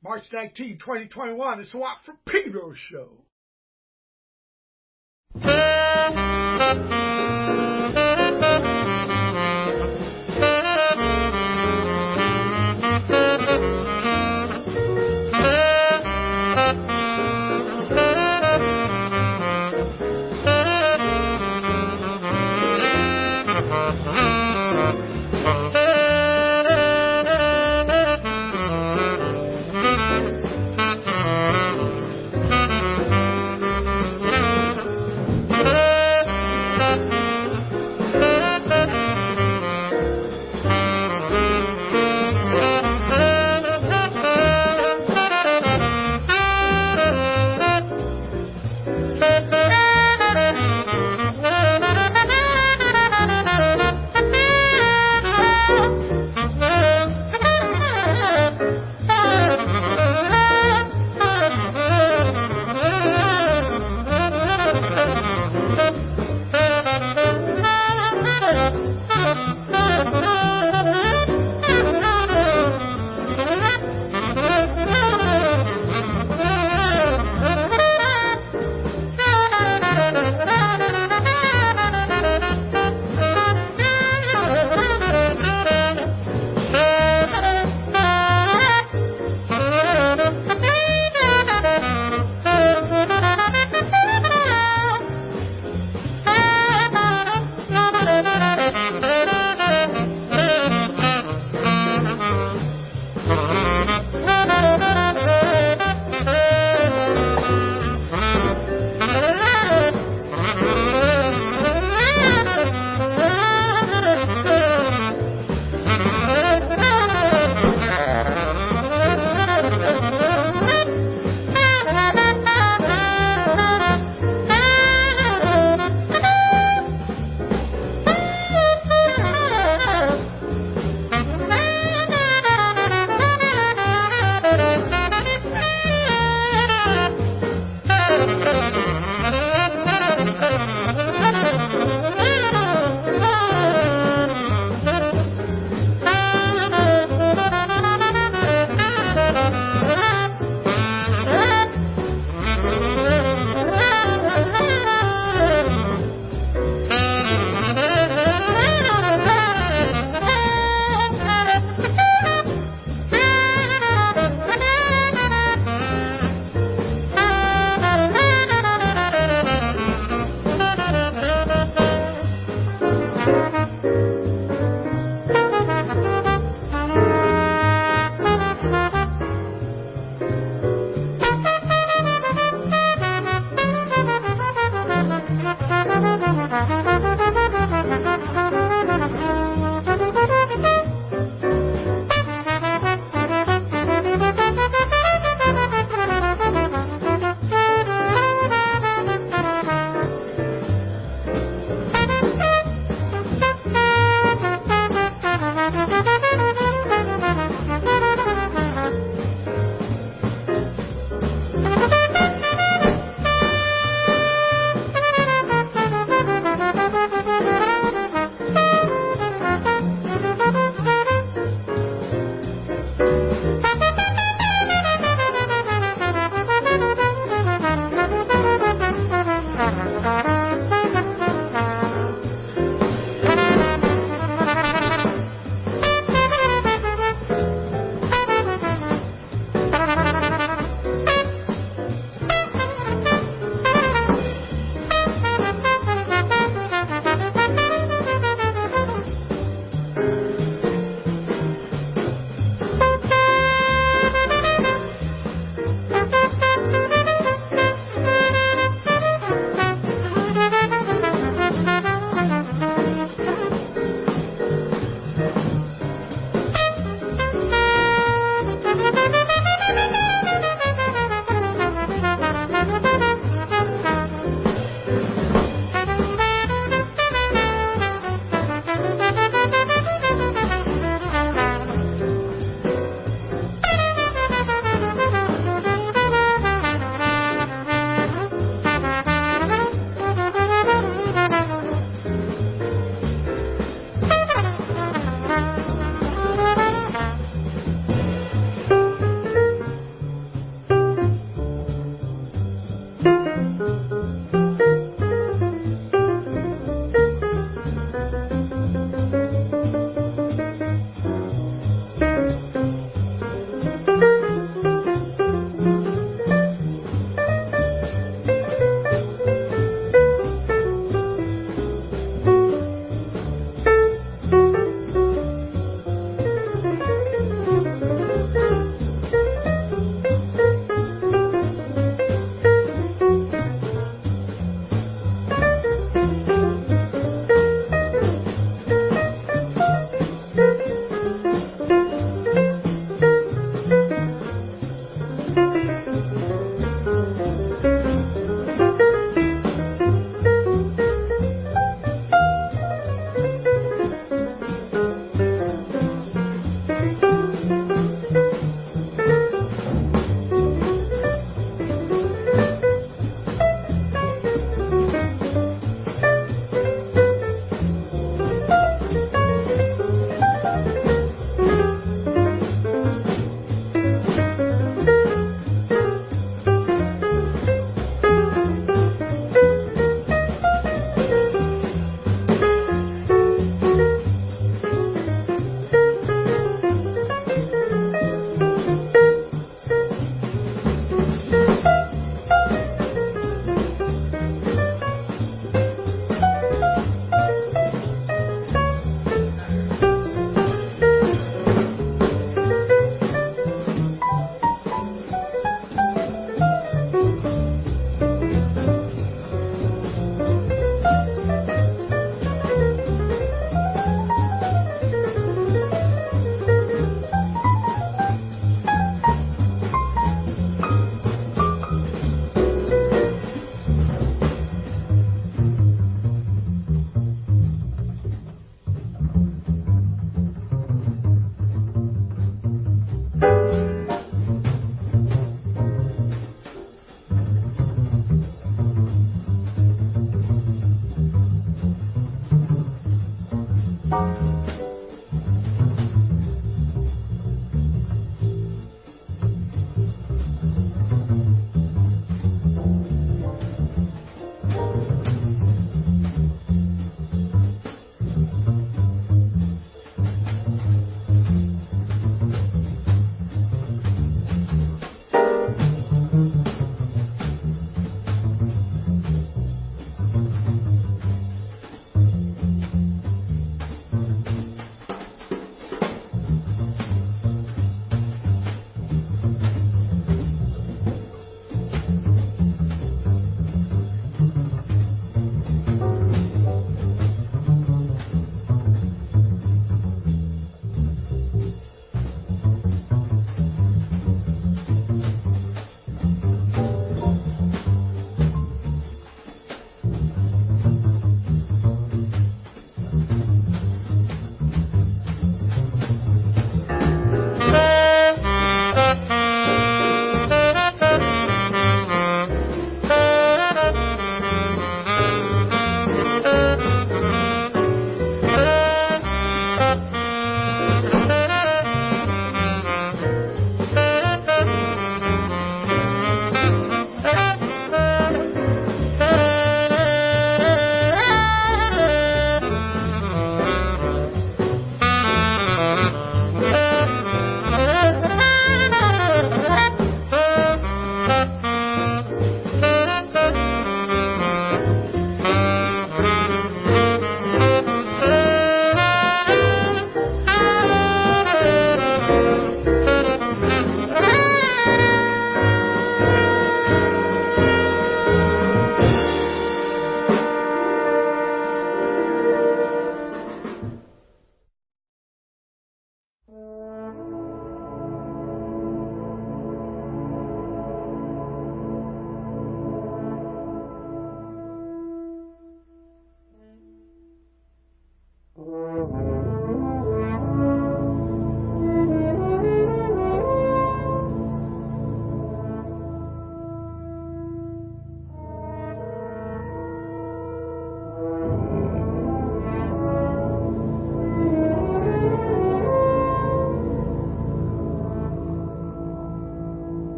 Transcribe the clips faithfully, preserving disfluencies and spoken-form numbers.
March nineteenth, twenty twenty-one, it's the Watt from Pedro show.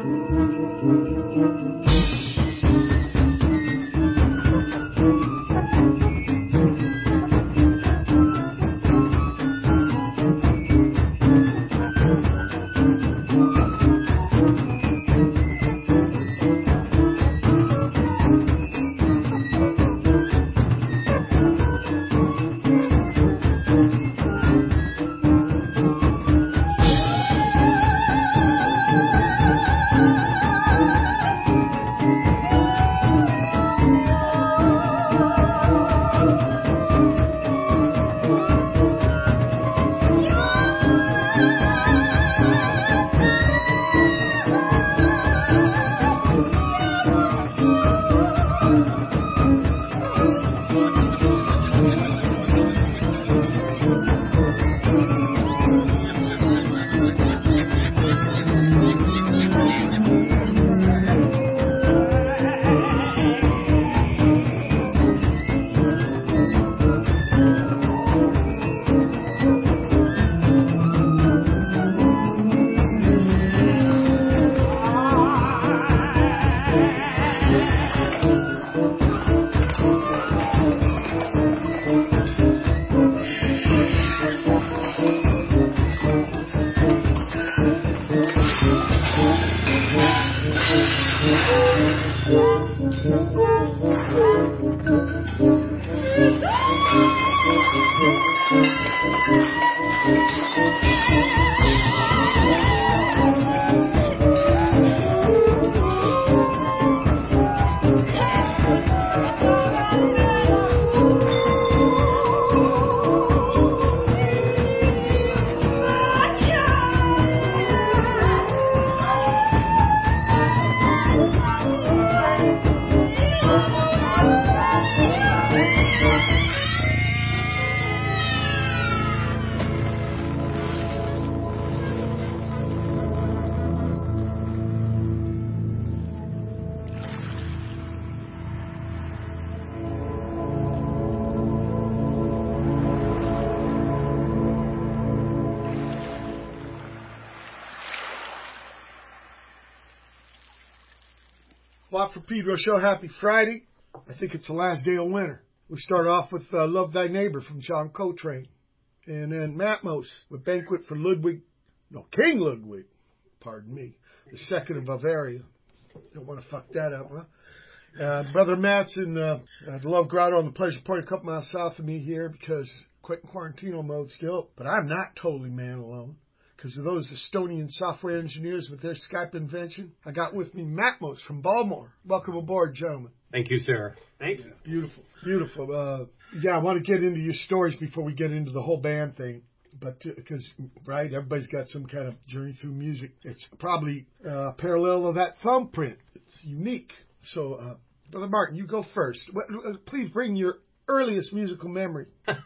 Watt from Pedro Show. Happy Friday. I think it's the last day of winter. We start off with uh, Love Thy Neighbor from John Coltrane. And then Matmos with Banquet for Ludwig, no, King Ludwig, pardon me, the second of Bavaria. Don't want to fuck that up, huh? Uh, Brother Matt's in uh, uh, the Love Grotto on the Pleasure Point a couple miles south of me here because quite in quarantino mode still. But I'm not totally man alone. Because of those Estonian software engineers with their Skype invention. I got with me Matmos from Baltimore. Welcome aboard, gentlemen. Thank you, sir. Thank yeah, you. Beautiful, beautiful. Uh, yeah, I want to get into your stories before we get into the whole band thing. But because, uh, right, everybody's got some kind of journey through music. It's probably uh, a parallel of that thumbprint. It's unique. So, uh, Brother Martin, you go first. Please bring your earliest musical memory.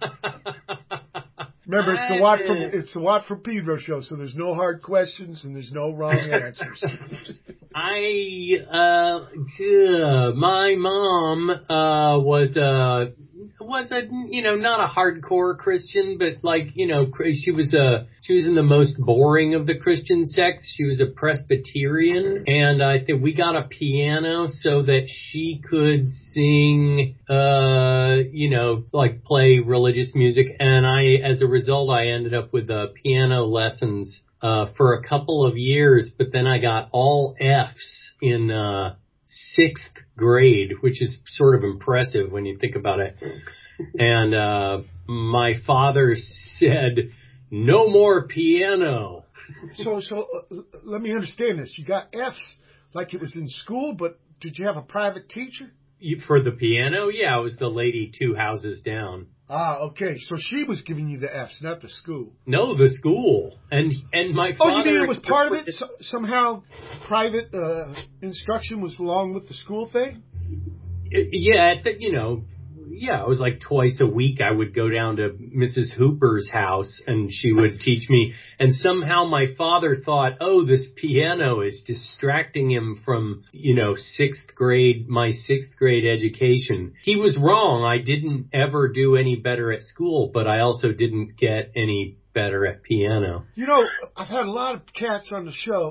Remember, it's the Watt from it's the Watt from Pedro Show, so there's no hard questions and there's no wrong answers. I uh, my mom uh was uh was a you know not a hardcore Christian, but like you know she was a she was in the most boring of the Christian sects. She was a Presbyterian, and I think we got a piano so that she could sing uh you know like play religious music, and I as a result I ended up with uh, piano lessons uh for a couple of years, but then I got all F's in uh sixth grade, which is sort of impressive when you think about it. And uh my father said, no more piano. So, so uh, let me understand this. You got F's like it was in school, but did you have a private teacher? You, for the piano? Yeah, it was the lady two houses down. Ah, okay. So she was giving you the F's, not the school. No, the school. And and my father... Oh, you mean it was part of it? So, somehow private uh, instruction was along with the school thing? Yeah, the, you know... Yeah, it was like twice a week I would go down to Missus Hooper's house and she would teach me. And somehow my father thought, oh, this piano is distracting him from, you know, sixth grade, my sixth grade education. He was wrong. I didn't ever do any better at school, but I also didn't get any better at piano. You know, I've had a lot of cats on the show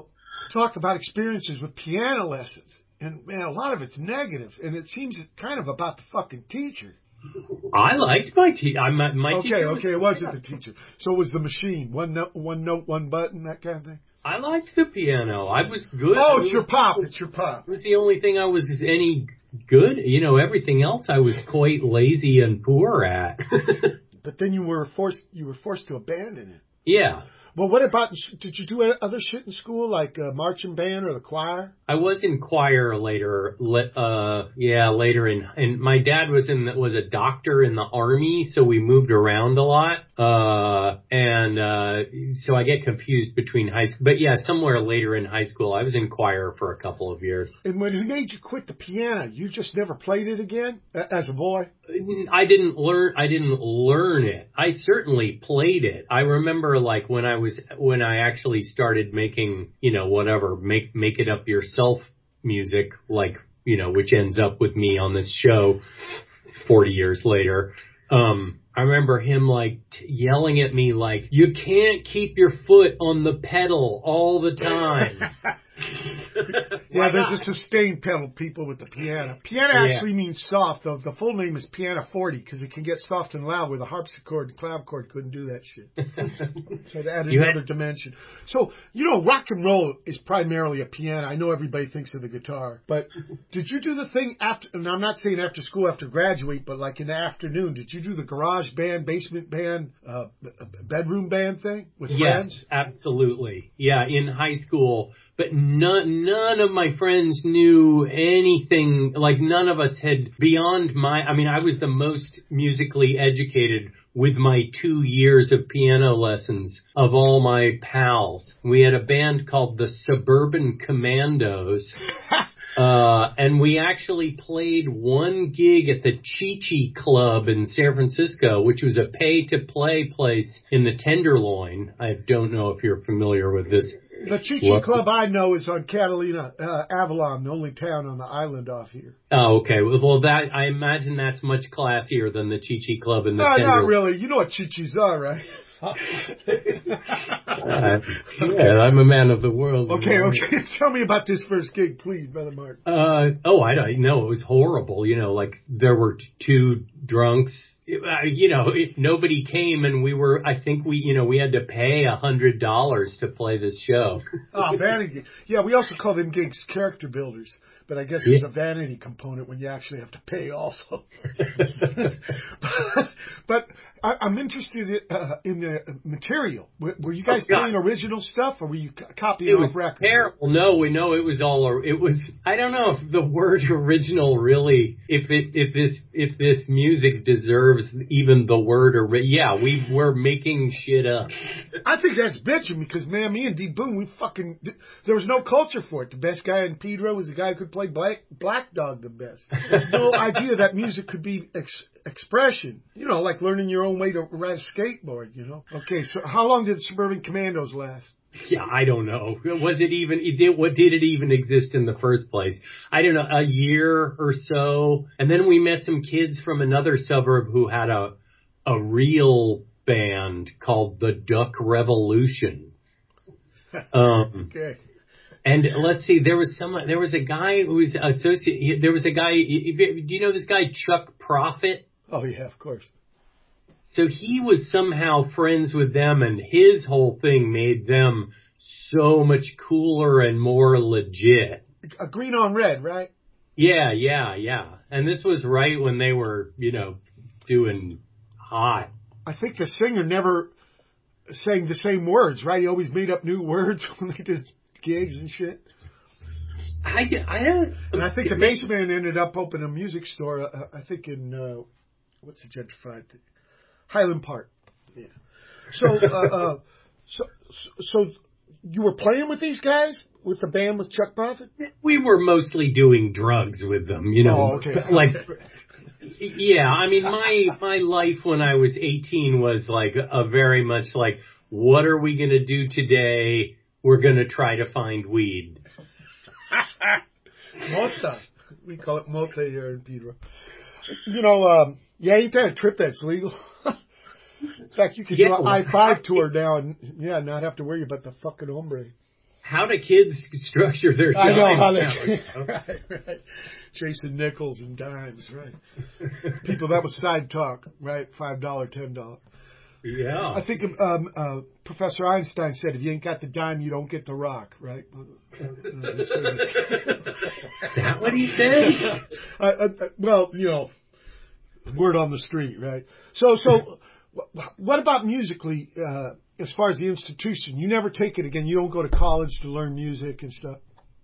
talk about experiences with piano lessons. And, man, a lot of it's negative, and it seems kind of about the fucking teacher. I liked my teacher. My, my okay, teacher okay, it wasn't the teacher. So it was the machine. One note, one note, one button, that kind of thing? I liked the piano. I was good. Oh, it it's your was, pop. It's your pop. It was the only thing I was any good. You know, everything else I was quite lazy and poor at. But then you were forced you were forced to abandon it. Yeah. Well, what about, did you do other shit in school, like uh, marching band or the choir? I was in choir later, uh, yeah, later in, and my dad was in, was a doctor in the army, so we moved around a lot, uh, and, uh, so I get confused between high school, but yeah, somewhere later in high school, I was in choir for a couple of years. And when he made you quit the piano, you just never played it again as a boy? I didn't learn, I didn't learn it. I certainly played it. I remember like when I was, when I actually started making, you know, whatever, make, make it up yourself music, like, you know, which ends up with me on this show forty years later. Um, I remember him like t- yelling at me like, you can't keep your foot on the pedal all the time. Yeah, there's a sustained pedal, people, with the piano. Piano actually yeah. means soft, though. The full name is piano forte because it can get soft and loud where the harpsichord and clavichord couldn't do that shit. So to add another had- dimension. So, you know, rock and roll is primarily a piano. I know everybody thinks of the guitar. But did you do the thing after, and I'm not saying after school, after graduate, but like in the afternoon, did you do the garage band, basement band, uh, bedroom band thing with yes, friends? Yes, absolutely. Yeah, in high school. But none, none of my friends knew anything, like none of us had, beyond my, I mean, I was the most musically educated with my two years of piano lessons of all my pals. We had a band called the Suburban Commandos. Uh, and we actually played one gig at the Chi-Chi Club in San Francisco, which was a pay-to-play place in the Tenderloin. I don't know if you're familiar with this. The Chi-Chi Club I know is on Catalina, uh, Avalon, the only town on the island off here. Oh, okay. Well, that I imagine that's much classier than the Chi-Chi Club in the uh, Tenderloin. Not really. You know what Chi-Chis are, right? uh, yeah, I'm a man of the world. Okay, okay. Tell me about this first gig, please, Brother Mark. Uh, oh, I don't know. It was horrible. You know, like there were t- two drunks. Uh, you know, if nobody came and we were, I think we, you know, we had to pay a hundred dollars to play this show. Oh, vanity. Yeah, we also call them gigs character builders. But I guess there's yeah. a vanity component when you actually have to pay also. but, but I, I'm interested in, uh, in the material. Were, were you guys oh, playing original stuff, or were you c- copying it off was records? Terrible. No, we know it was all. It was. I don't know if the word original really, if it, if this, if this music deserves even the word. Or yeah, we were making shit up. I think that's bitching because man, me and D Boom, we fucking. There was no culture for it. The best guy in Pedro was the guy who could play Black, Black Dog the best. There's no idea that music could be ex- expression. You know, like learning your own way to ride a skateboard, you know? Okay, so how long did Suburban Commandos last? Yeah, I don't know. Was it even, it did, what did it even exist in the first place? I don't know, a year or so. And then we met some kids from another suburb who had a, a real band called the Duck Revolution. Um, okay. And let's see, there was some, there was a guy who was associated, there was a guy, do you know this guy Chuck Prophet? Oh yeah, of course. So he was somehow friends with them and his whole thing made them so much cooler and more legit. A green on red, right? Yeah, yeah, yeah. And this was right when they were, you know, doing hot. I think the singer never sang the same words, right? He always made up new words when they did gigs and shit. I, I don't. And I think the bass man ended up opening a music store. Uh, I think in uh, what's the gentrified thing? Highland Park. Yeah. So, uh, uh, so, so you were playing with these guys with the band with Chuck Prophet? We were mostly doing drugs with them, you know. Oh, okay. Like, yeah. I mean, my my life when I was eighteen was like a very much like, what are we gonna do today? We're going to try to find weed. Mota. We call it mota here in Pedro. You know, um, yeah, ain't that a trip that's legal? In fact, you could yeah, do an I five tour now and, yeah, not have to worry about the fucking hombre. how do kids structure their time? I know how they now, you know? right, right. Chasing nickels and dimes, right? People, that was side talk, right? Five dollar, ten dollar. Yeah. I think um, uh, Professor Einstein said, if you ain't got the dime, you don't get the rock, right? Is that what he said? uh, uh, well, you know, word on the street, right? So, so, what about musically? Uh, as far as the institution, you never take it again. You don't go to college to learn music and stuff.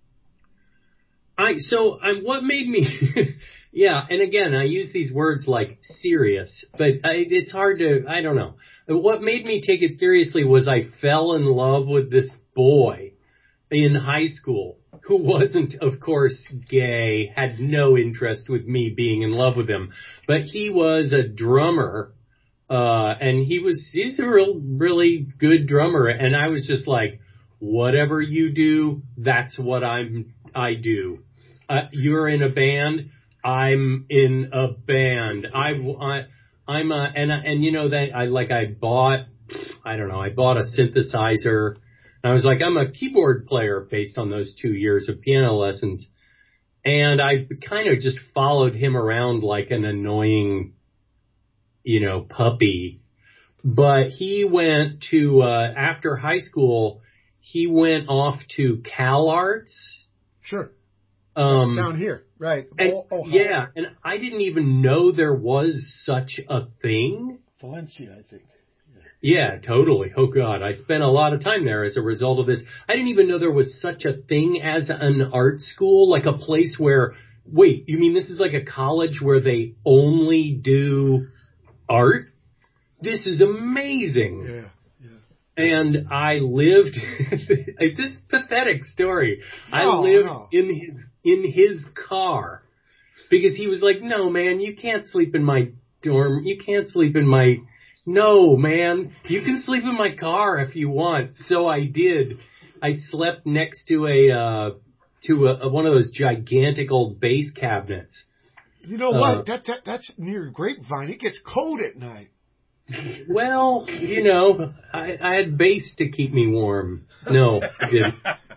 I so I what made me yeah, and again I use these words like serious, but I, it's hard to I don't know. What made me take it seriously was I fell in love with this boy in high school who wasn't, of course, gay, had no interest with me being in love with him, but he was a drummer, uh, and he was he's a real really good drummer, and I was just like, whatever you do, that's what I'm. I do. Uh, you're in a band. I'm in a band. I, I I'm a and and you know that I like I bought I don't know I bought a synthesizer. And I was like I'm a keyboard player based on those two years of piano lessons, and I kind of just followed him around like an annoying, you know, puppy. But he went to uh, after high school. He went off to CalArts. Sure. Um, down here, right? And, oh, oh, yeah, and I didn't even know there was such a thing. Valencia, I think. Yeah. yeah, totally. Oh, God. I spent a lot of time there as a result of this. I didn't even know there was such a thing as an art school, like a place where, wait, you mean this is like a college where they only do art? This is amazing. Yeah. And I lived, it's this pathetic story. No, I lived no. in his, in his car because he was like, no, man, you can't sleep in my dorm. You can't sleep in my, no, man, you can sleep in my car if you want. So I did. I slept next to a, uh, to a, one of those gigantic old bass cabinets. You know uh, what? That, that, that's near Grapevine. It gets cold at night. Well, you know, I, I had bass to keep me warm. No, I didn't.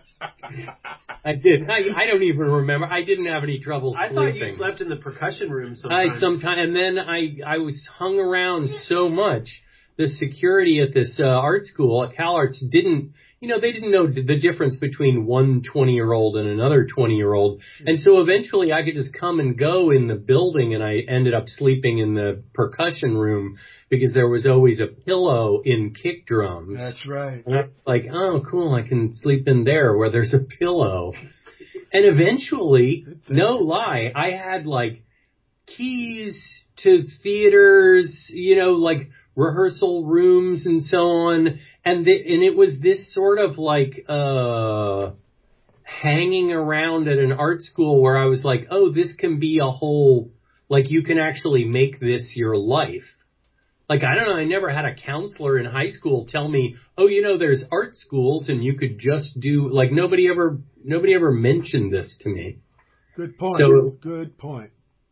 I did. I, I don't even remember. I didn't have any trouble sleeping. I thought you slept in the percussion room sometimes. I sometimes, and then I I was hung around so much. The security at this uh, art school at CalArts didn't, you know, they didn't know the difference between one twenty-year-old and another twenty-year-old. And so eventually I could just come and go in the building, and I ended up sleeping in the percussion room because there was always a pillow in kick drums. That's right. And I was like, oh, cool, I can sleep in there where there's a pillow. And eventually, no lie, I had like keys to theaters, you know, like rehearsal rooms and so on. And the, and it was this sort of like uh hanging around at an art school where I was like, oh, this can be a whole, like you can actually make this your life. Like, I don't know, I never had a counselor in high school tell me, oh, you know, there's art schools and you could just do, like, nobody ever, nobody ever mentioned this to me. Good point. So, Good point.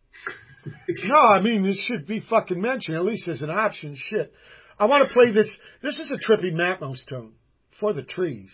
No, I mean, this should be fucking mentioned, at least as an option. Shit. I want to play this. This is a trippy Matmos tone for the trees.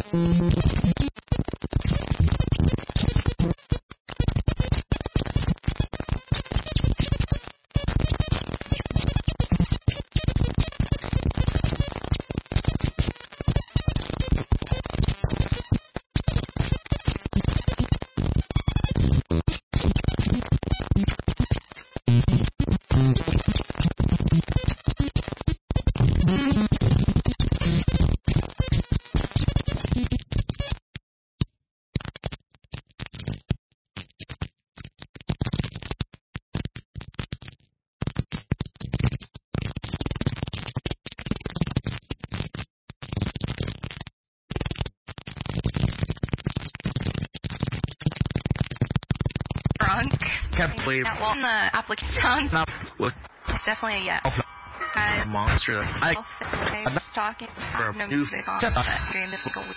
Can't believe that one. The application. Not what? It's definitely a yeah. Oh, Uh, monster. I okay, I'm just talking. for a No new music on. Shut up. Game this go.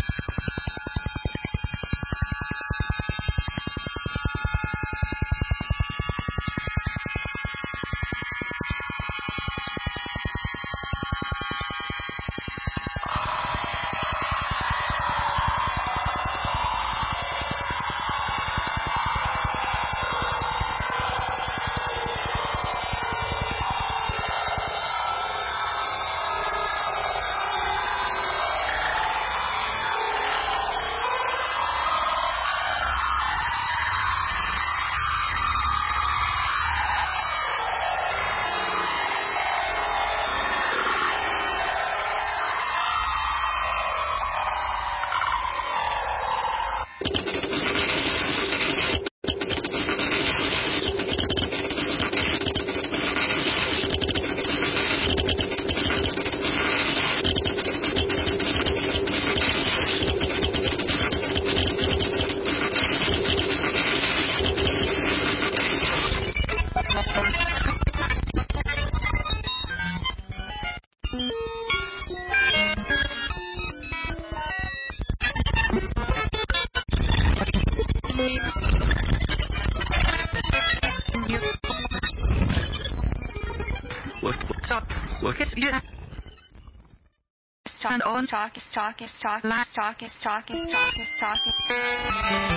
What? Talk. What? Kiss you. Talk on talk is talk is talk last talk is talk is talk is talk.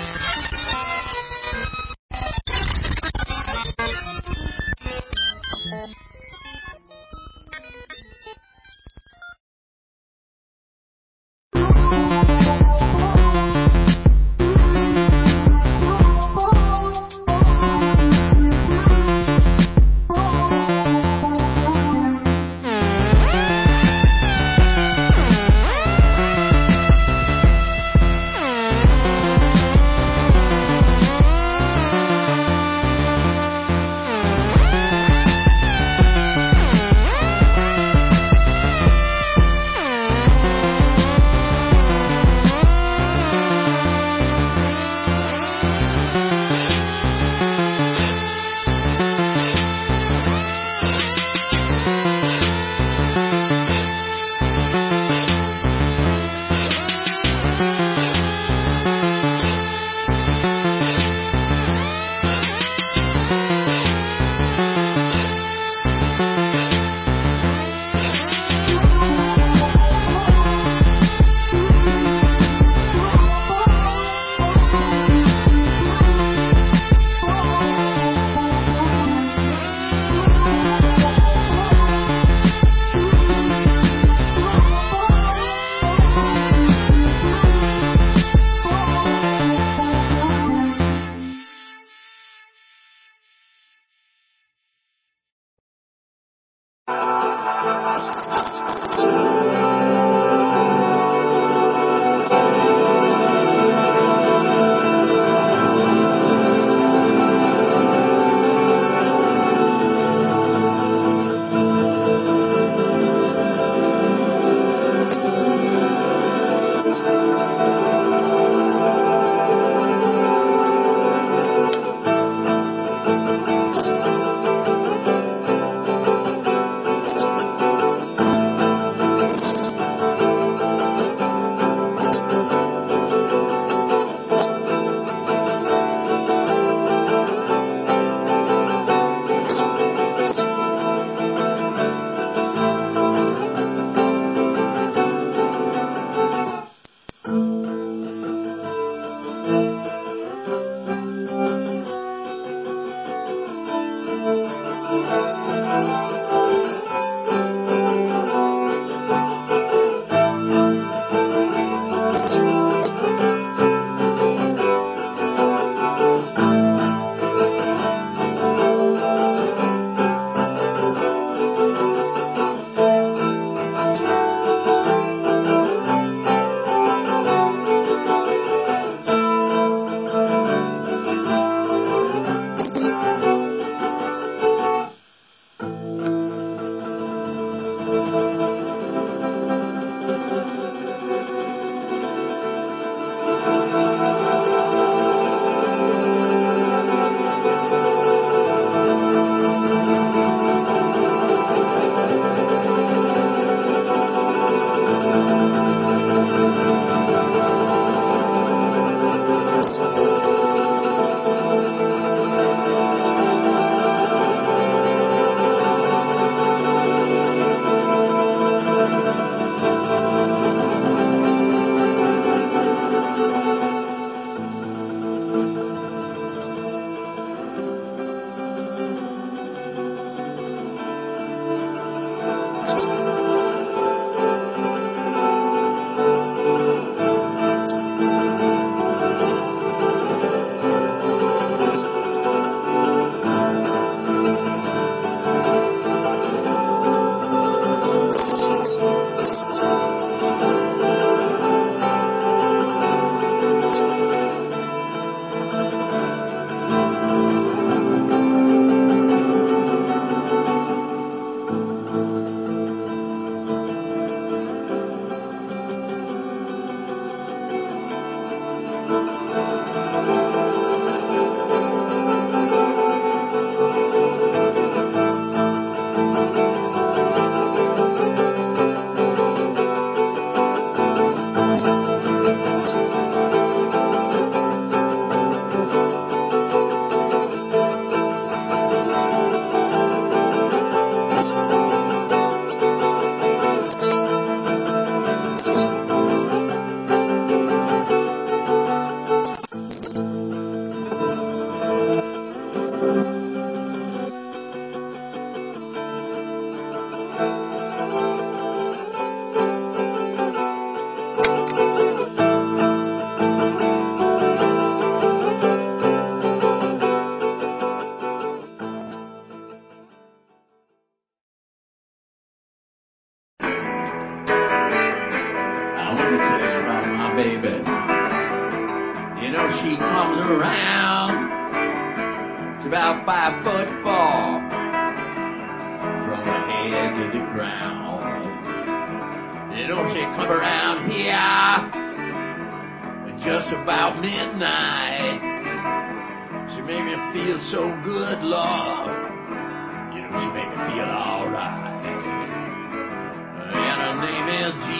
baby. You know, she comes around. She's about five foot four from her head to the ground. You know, she come around here just about midnight. She made me feel so good, Lord. You know, she made me feel alright. And her name is G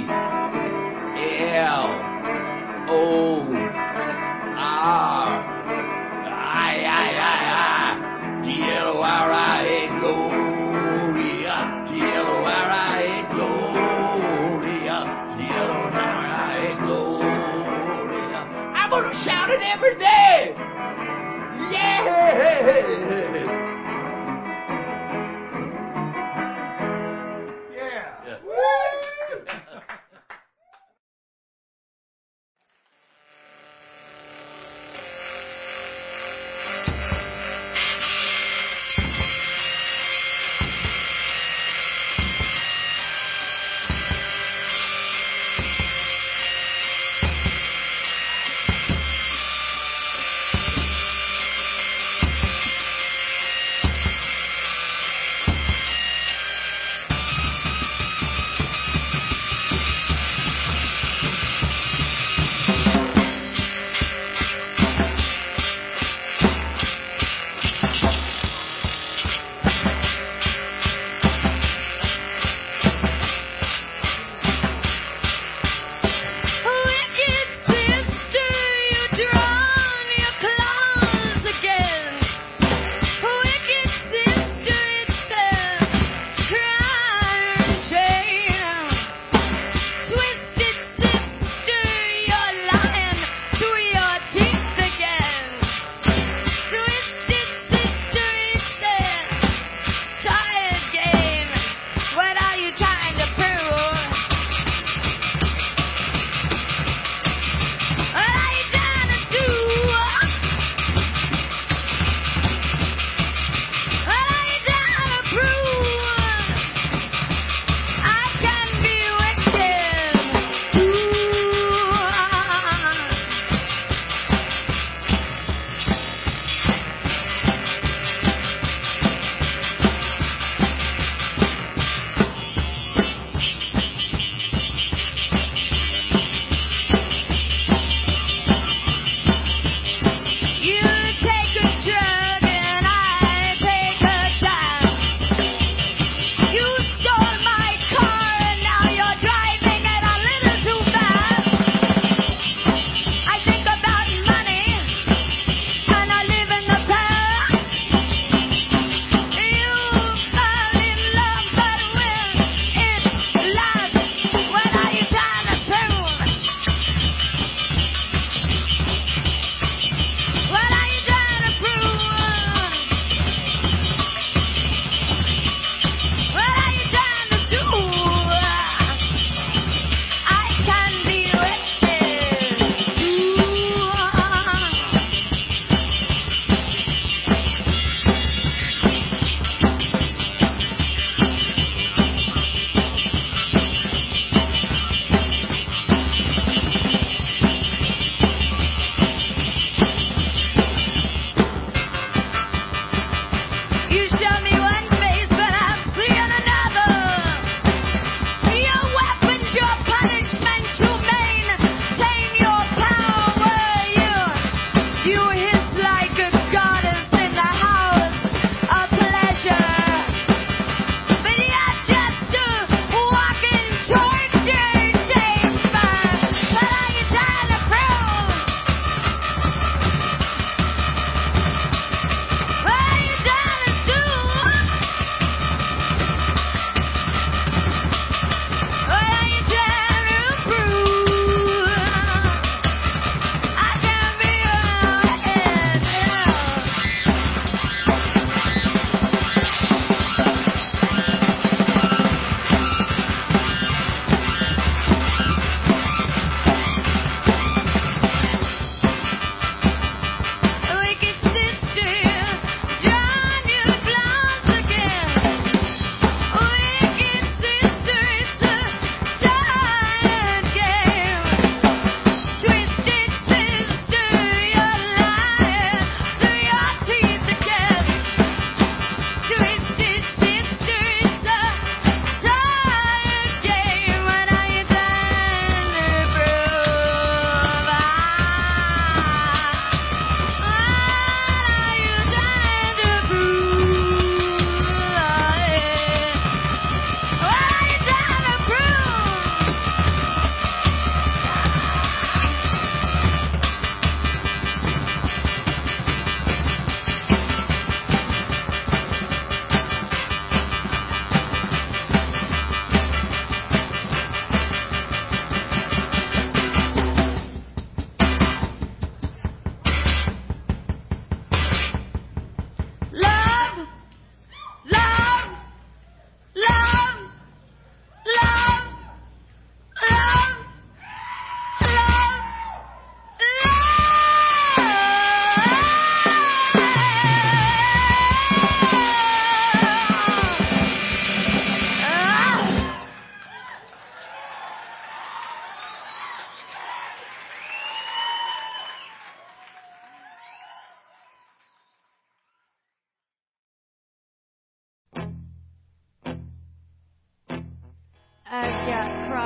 L O R I I I I G L O R I A Gloria. G L O R I A Gloria. G L O R I A Gloria. I'm gonna shout it every day. Yeah. Yeah. Yeah.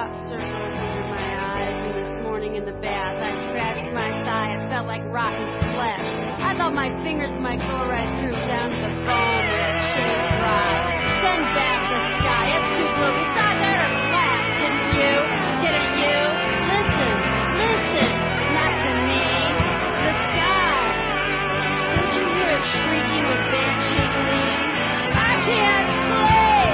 drop circles under my eyes, and this morning in the bath I scratched my thigh. It felt like rotten flesh. I thought my fingers might go right through down to the bone where it shouldn't dry. Send back the sky, it's too blue. Besides, I heard a clap, didn't you? Didn't you? Listen, listen, not to me, the sky. Don't you hear it shrieking with banshee glee? I can't sleep!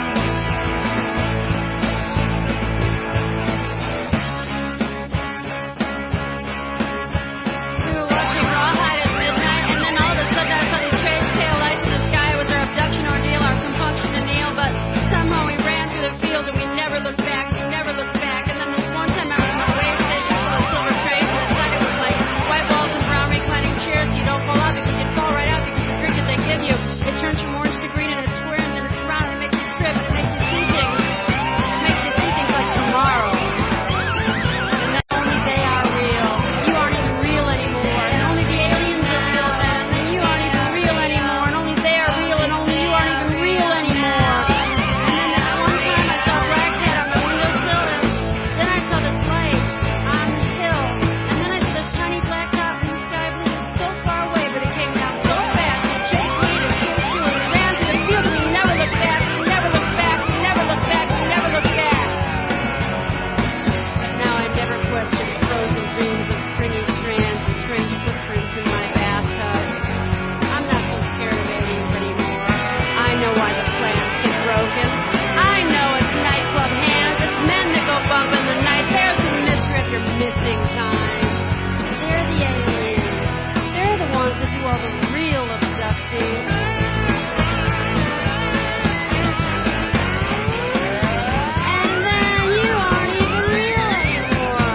We were watching Rawhide at midnight, and then all of a sudden I saw these strange tail lights in the sky. It was our abduction ordeal, our compunction to kneel, but somehow we ran through the field and we never looked back, we never looked back. And then this one time I was in a way station full of silver trays, and inside it was like white walls and brown reclining chairs. You don't fall out because you fall right out because the drink that they give you, it turns from orange to green and it's square and then it's round and it makes you trip and it makes you see things. It makes you see things like tomorrow. And then only they are real. You aren't even real anymore. And only the aliens are real then. And then you aren't even real anymore. And only they are real and only you aren't even real anymore. And then this one time I saw a black cat on my windowsill and then I saw this light on the hill. And then I saw this tiny black dot in the sky blue. It was so far away, but it came down so fast. It chased me and it chased you and we ran through the field and we never looked back. We never looked back. We never looked back. We never looked back. But now I never question frozen dreams of stringy strands and strange footprints in my bathtub. I'm not so scared of aliens anymore. I know why the plants get broken. I know it's nightclub hands. It's men that go bump in the night. There's the mystery of your missing time. They're the aliens. They're the ones that do all the real abducting. And then you aren't even real anymore.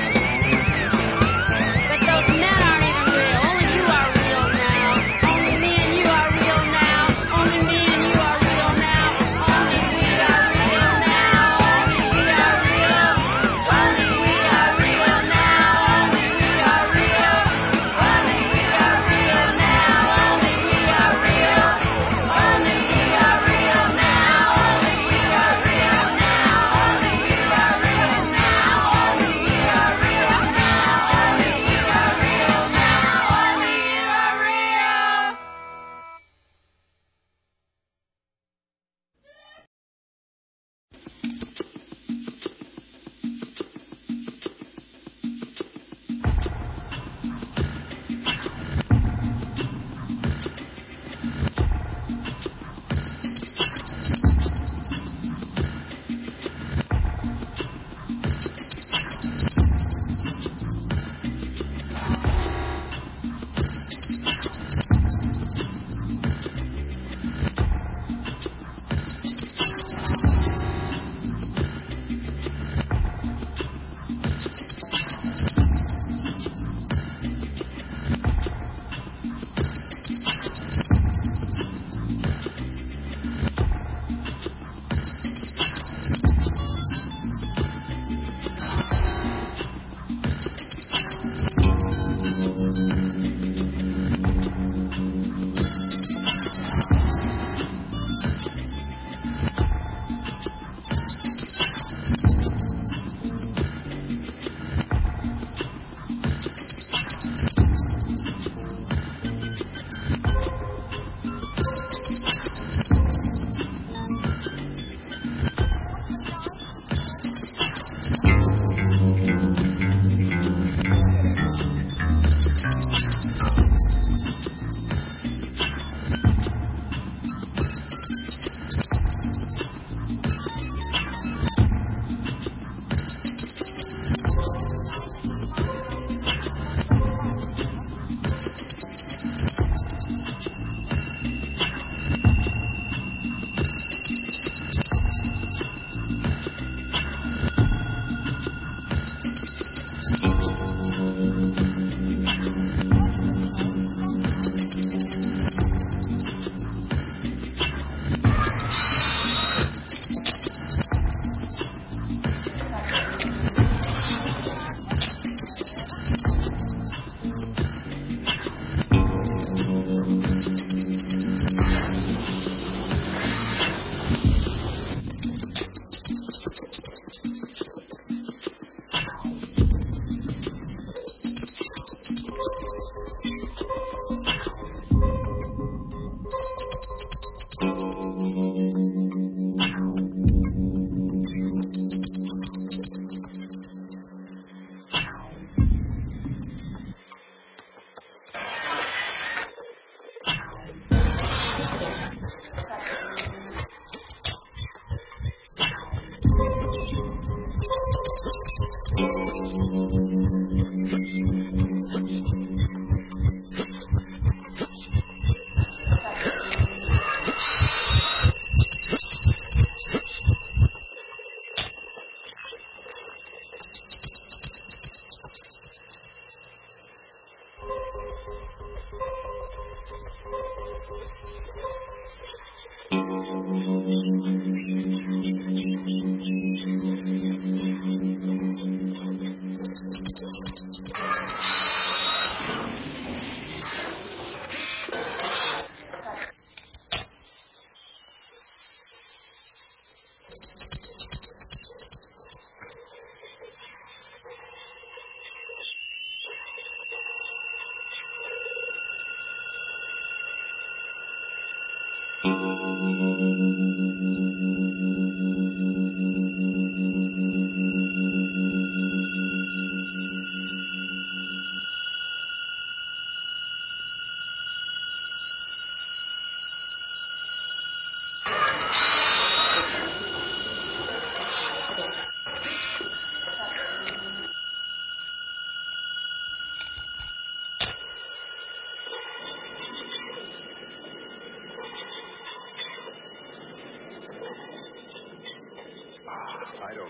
But those men aren't even real. Only you are real now. Only me and you are real now. Only me and you are real now. Only we are real now. Only we are real. Only we are real now. Only we are real. Only we are real now. Only we are real. Only we are real now. Only we are real now. Only we are real now. Only we are real now. Only we are real now. Only you are real.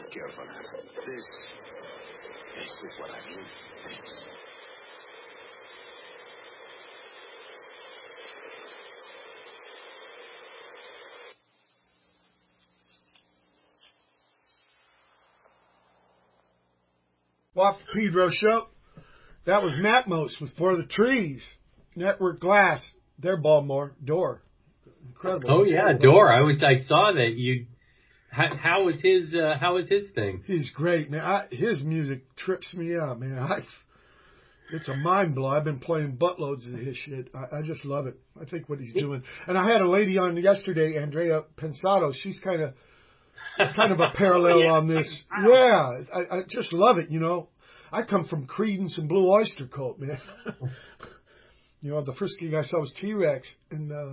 careful. This, this is what I mean. This. Off the Pedro Show. That was Matmos with For the Trees. Network Glass. Their Baltimore Door. Incredible. Oh yeah, Door. I was. I saw that you. How, how was his? Uh, how was his thing? He's great, man. I, his music trips me out, man. I, it's a mind blow. I've been playing buttloads of his shit. I, I just love it. I think what he's doing. And I had a lady on yesterday, Andrea Pensado. She's kind of. kind of a parallel yeah, on this. Yeah, I, I just love it, you know. I come from Creedence and Blue Oyster Cult, man. You know, the first gig I saw was T-Rex, and uh,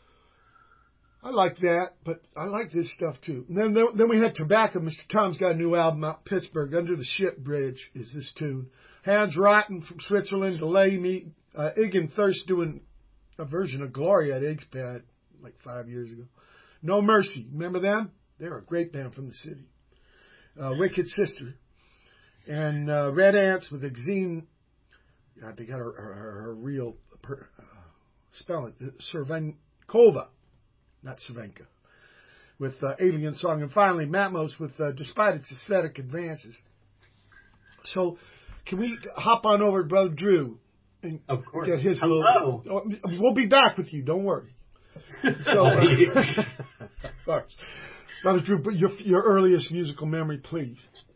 I like that, but I like this stuff too. And then then we had Tobacco. Mister Tom's got a new album out in Pittsburgh. Under the Ship Bridge is this tune. Hans Rotten from Switzerland, Delay Me. Uh, Ig Thirst doing a version of Gloria at Ig's Pad like five years ago. No Mercy. Remember them? They're a great band from the city. Uh, Wicked Sister. And uh, Red Ants with Exene. God, they got her, her, her real per, uh, spelling. Cervenkova. Not Cervenka. With uh, Alien Song. And finally, Matmos with uh, Despite Its Aesthetic Advances. So, can we hop on over to Brother Drew? And of course. Get his Hello. Little, we'll be back with you. Don't worry. So, uh, of course. Brother Drew, your, your earliest musical memory, please.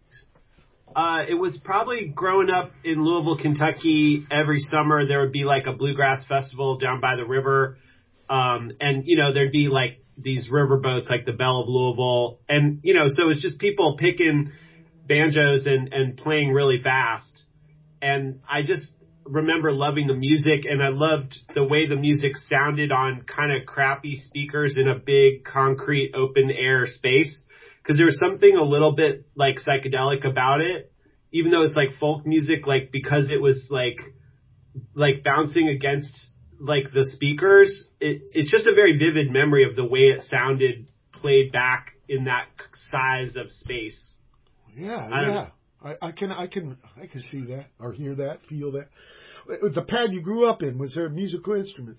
Uh, it was probably growing up in Louisville, Kentucky. Every summer there would be like a bluegrass festival down by the river. Um, and, you know, there'd be like these river boats like the Belle of Louisville. And, you know, so it was just people picking banjos and, and playing really fast. And I just remember loving the music, and I loved the way the music sounded on kind of crappy speakers in a big concrete open air space, because there was something a little bit like psychedelic about it, even though it's like folk music, like because it was like like bouncing against like the speakers. It, it's just a very vivid memory of the way it sounded played back in that size of space. Yeah, I yeah. I, I can, I can, I can see that, or hear that, feel that. The pad you grew up in, was there musical instruments?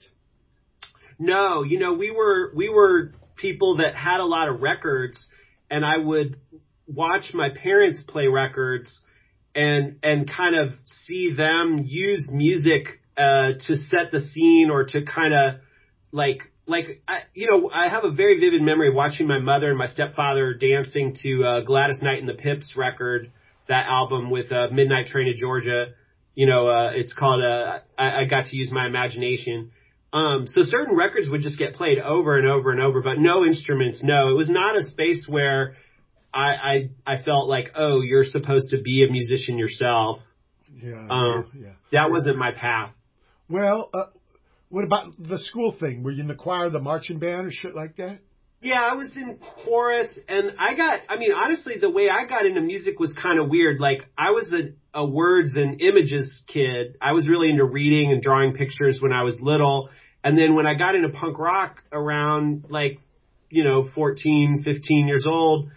No, you know, we were we were people that had a lot of records, and I would watch my parents play records, and and kind of see them use music uh, to set the scene, or to kind of like like I, you know, I have a very vivid memory of watching my mother and my stepfather dancing to uh, Gladys Knight and the Pips record. That album with uh, Midnight Train to Georgia, you know, uh, it's called, uh, I, I Got to Use My Imagination. Um, so certain records would just get played over and over and over, but no instruments, no. It was not a space where I, I, I felt like, oh, you're supposed to be a musician yourself. Yeah, um, yeah. That wasn't my path. Well, uh, what about the school thing? Were you in the choir, the marching band, or shit like that? Yeah, I was in chorus, and I got, I mean, honestly, the way I got into music was kind of weird. Like, I was a, a words and images kid. I was really into reading and drawing pictures when I was little. And then when I got into punk rock around, like, you know, fourteen, fifteen years old,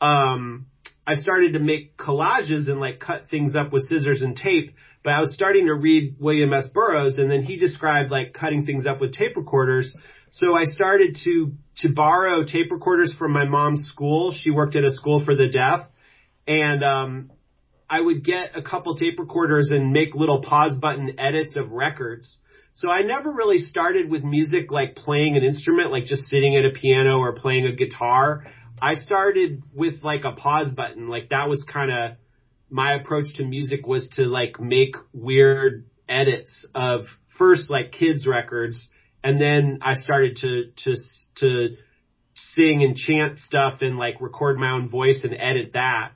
um, I started to make collages and, like, cut things up with scissors and tape. But I was starting to read William S. Burroughs, and then he described, like, cutting things up with tape recorders. So I started to, to borrow tape recorders from my mom's school. She worked at a school for the deaf. And, um, I would get a couple tape recorders and make little pause button edits of records. So I never really started with music like playing an instrument, like just sitting at a piano or playing a guitar. I started with like a pause button. Like that was kind of my approach to music, was to like make weird edits of first like kids records. And then I started to, to, to sing and chant stuff and like record my own voice and edit that.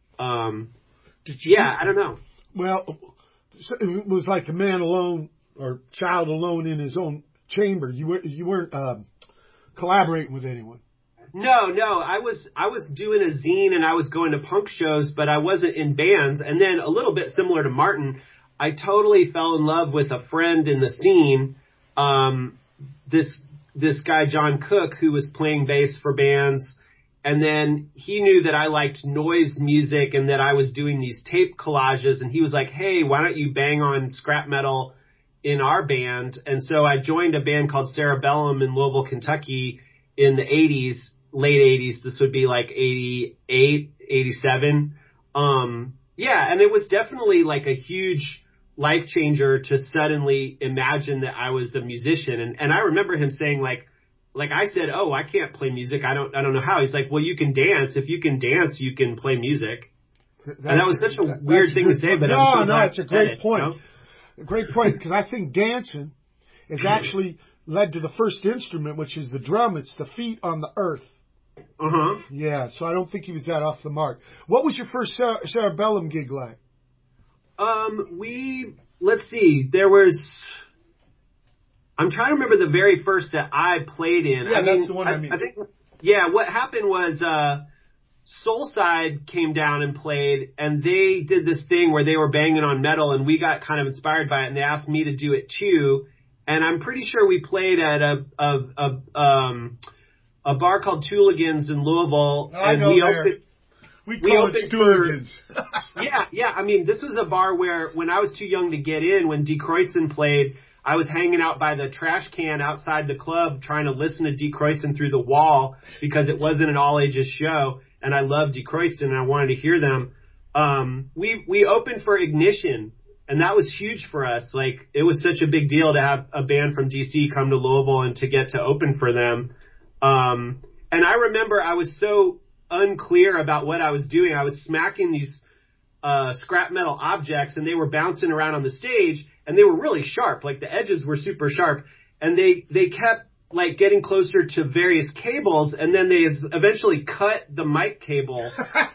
Um, Did you, yeah, I don't know. Well, so it was like a man alone or child alone in his own chamber. You weren't, you weren't, um, collaborating with anyone. No, no, I was, I was doing a zine and I was going to punk shows, but I wasn't in bands. And then a little bit similar to Martin, I totally fell in love with a friend in the scene. Um, this, this guy, John Cook, who was playing bass for bands And then he knew that I liked noise music and that I was doing these tape collages. And he was like, hey, why don't you bang on scrap metal in our band? And so I joined a band called Cerebellum in Louisville, Kentucky in the eighties, late eighties. This would be like eighty-eight, eighty-seven. Um, yeah, and it was definitely like a huge life changer to suddenly imagine that I was a musician. And, and I remember him saying like, Like I said, oh, I can't play music. I don't, I don't know how. He's like, well, you can dance. If you can dance, you can play music. That's, and that was such a that, weird thing to say, but no, I'm so no, it's a great it, point. You know? A great point, because I think dancing has actually led to the first instrument, which is the drum. It's the feet on the earth. Uh huh. Yeah, so I don't think he was that off the mark. What was your first Cere- Cerebellum gig like? Um, we let's see, there was. I'm trying to remember the very first that I played in. Yeah, I that's mean, the one I, I mean. I think, yeah, what happened was uh, Soulside came down and played, and they did this thing where they were banging on metal, and we got kind of inspired by it, and they asked me to do it too. And I'm pretty sure we played at a a a, um, a bar called Tooligans in Louisville, I and know we there. opened. We We call opened it Stooligans. yeah, yeah. I mean, this was a bar where when I was too young to get in, when De Kreutzen played, I was hanging out by the trash can outside the club trying to listen to De Kreutzen through the wall because it wasn't an all ages show, and I loved De Kreutzen and I wanted to hear them. Um, we we opened for Ignition, and that was huge for us. Like, it was such a big deal to have a band from D C come to Louisville and to get to open for them. Um, and I remember I was so unclear about what I was doing. I was smacking these uh, scrap metal objects, and they were bouncing around on the stage, and they were really sharp. Like, the edges were super sharp, and they, they kept like getting closer to various cables, and then they eventually cut the mic cable.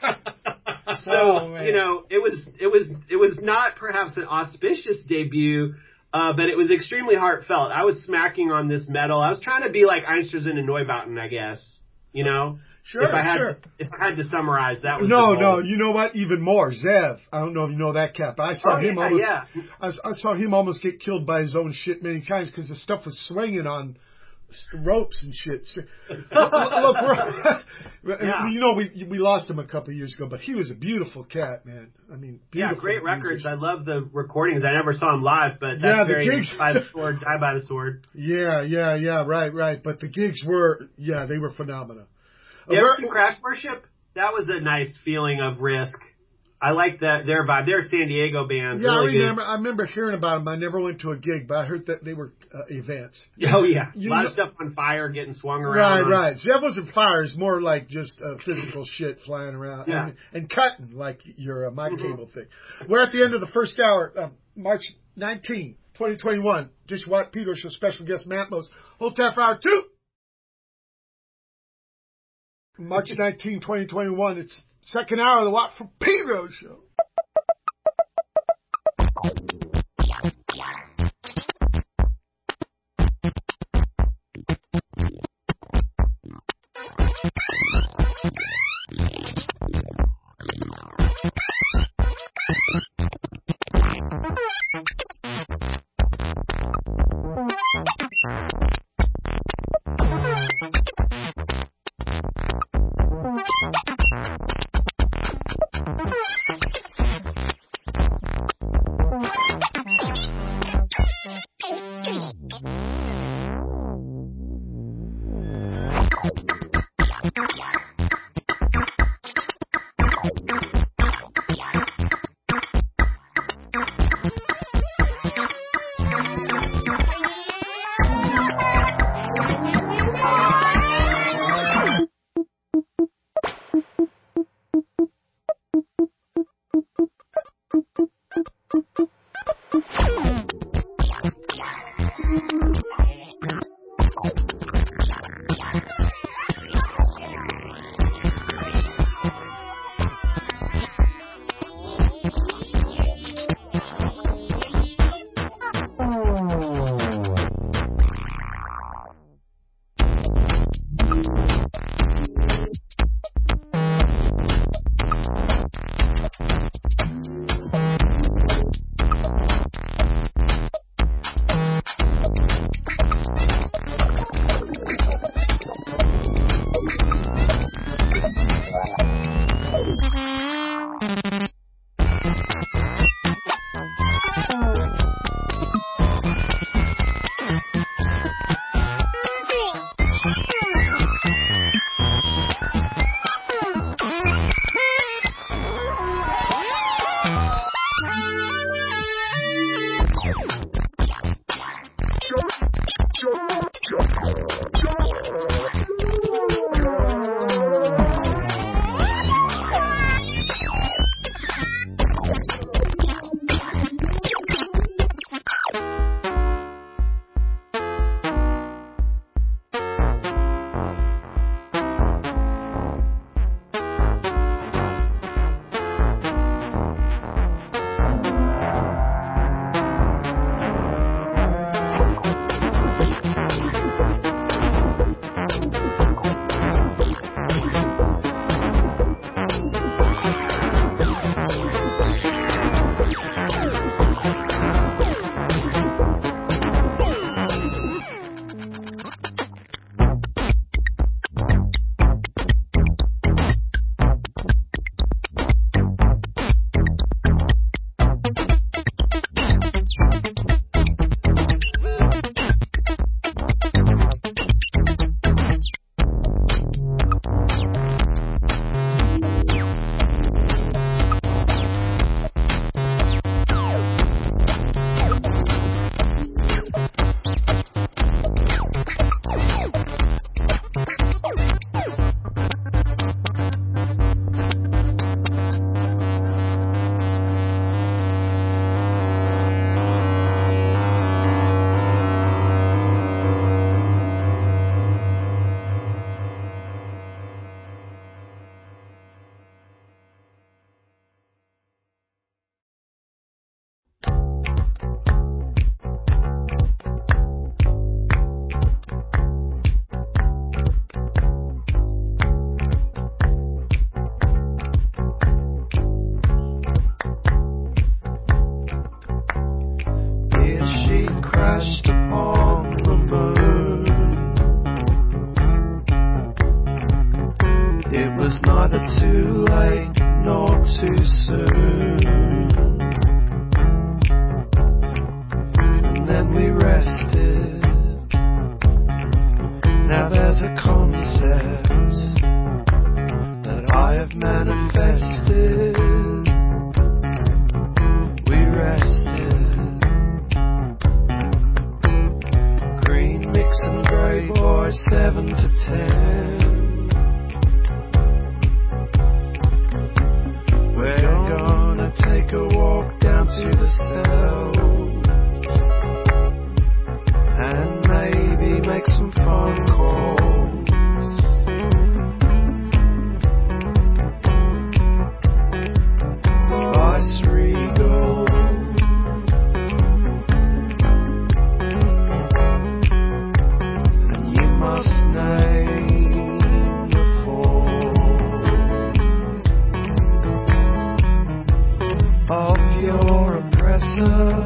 So, oh, you know, it was, it was, it was not perhaps an auspicious debut, uh, but it was extremely heartfelt. I was smacking on this metal. I was trying to be like Einstürzende Neubauten, I guess, you know? Sure, if I had, sure. If I had to summarize, that was no, the goal. no. You know what? Even more, Zev. I don't know if you know that cat, but I saw oh, him yeah, almost. Yeah. I, I saw him almost get killed by his own shit many times because the stuff was swinging on ropes and shit. Look, look we're, yeah. you know, we we lost him a couple of years ago, but he was a beautiful cat, man. I mean, beautiful. Yeah, great records. musician. I love the recordings. I never saw him live, but that's yeah, the very gigs. by the sword, die by the sword. Yeah, yeah, yeah. Right, right. But the gigs were, yeah, they were phenomenal. You ever seen Crash Worship? That was a nice feeling of risk. I like that their vibe. They're a San Diego band. Yeah, really I remember. Good. I remember hearing about them. I never went to a gig, but I heard that they were uh, events. Oh yeah, You a lot know, of stuff on fire, getting swung around. Right, on. right. Zev wasn't fire. It's more like just uh, physical shit flying around Yeah. and, and cutting like your uh, mic Mm-hmm. cable thing. We're at the end of the first hour, um, March nineteenth, twenty twenty-one. Dish Watt Pedro Show special guest Matt Mose. Hold tight for hour two. March nineteenth, twenty twenty-one. It's second hour of the Watt from Pedro Show. crashed upon the moon. It was neither too late nor too soon. And then we rested. Now there's a concept that I have manifested. We rested. Green mix and grey boy, seven to ten. We're gonna take a walk down to the cells and maybe make some phone calls. Vice Regal. And you must name the form of your oppressor.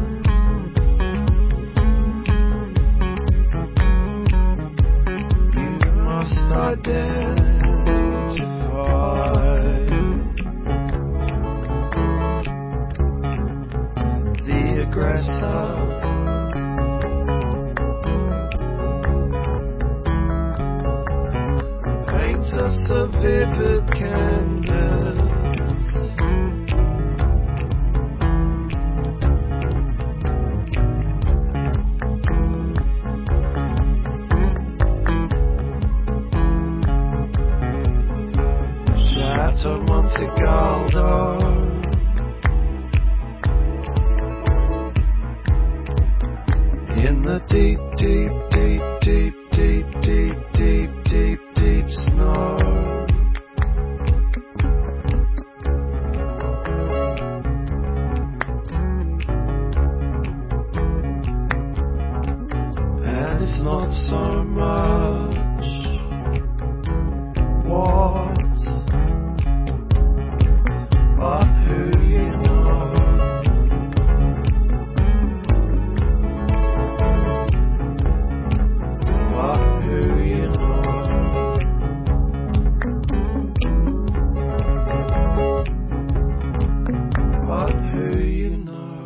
You must identify the aggressor. Paint us a vivid canvas. Chateau Monte Carlo. In the deep, deep, deep, deep, deep, deep, deep, deep, deep snow. And it's not so much what, but who you know. But who you know. But who you know.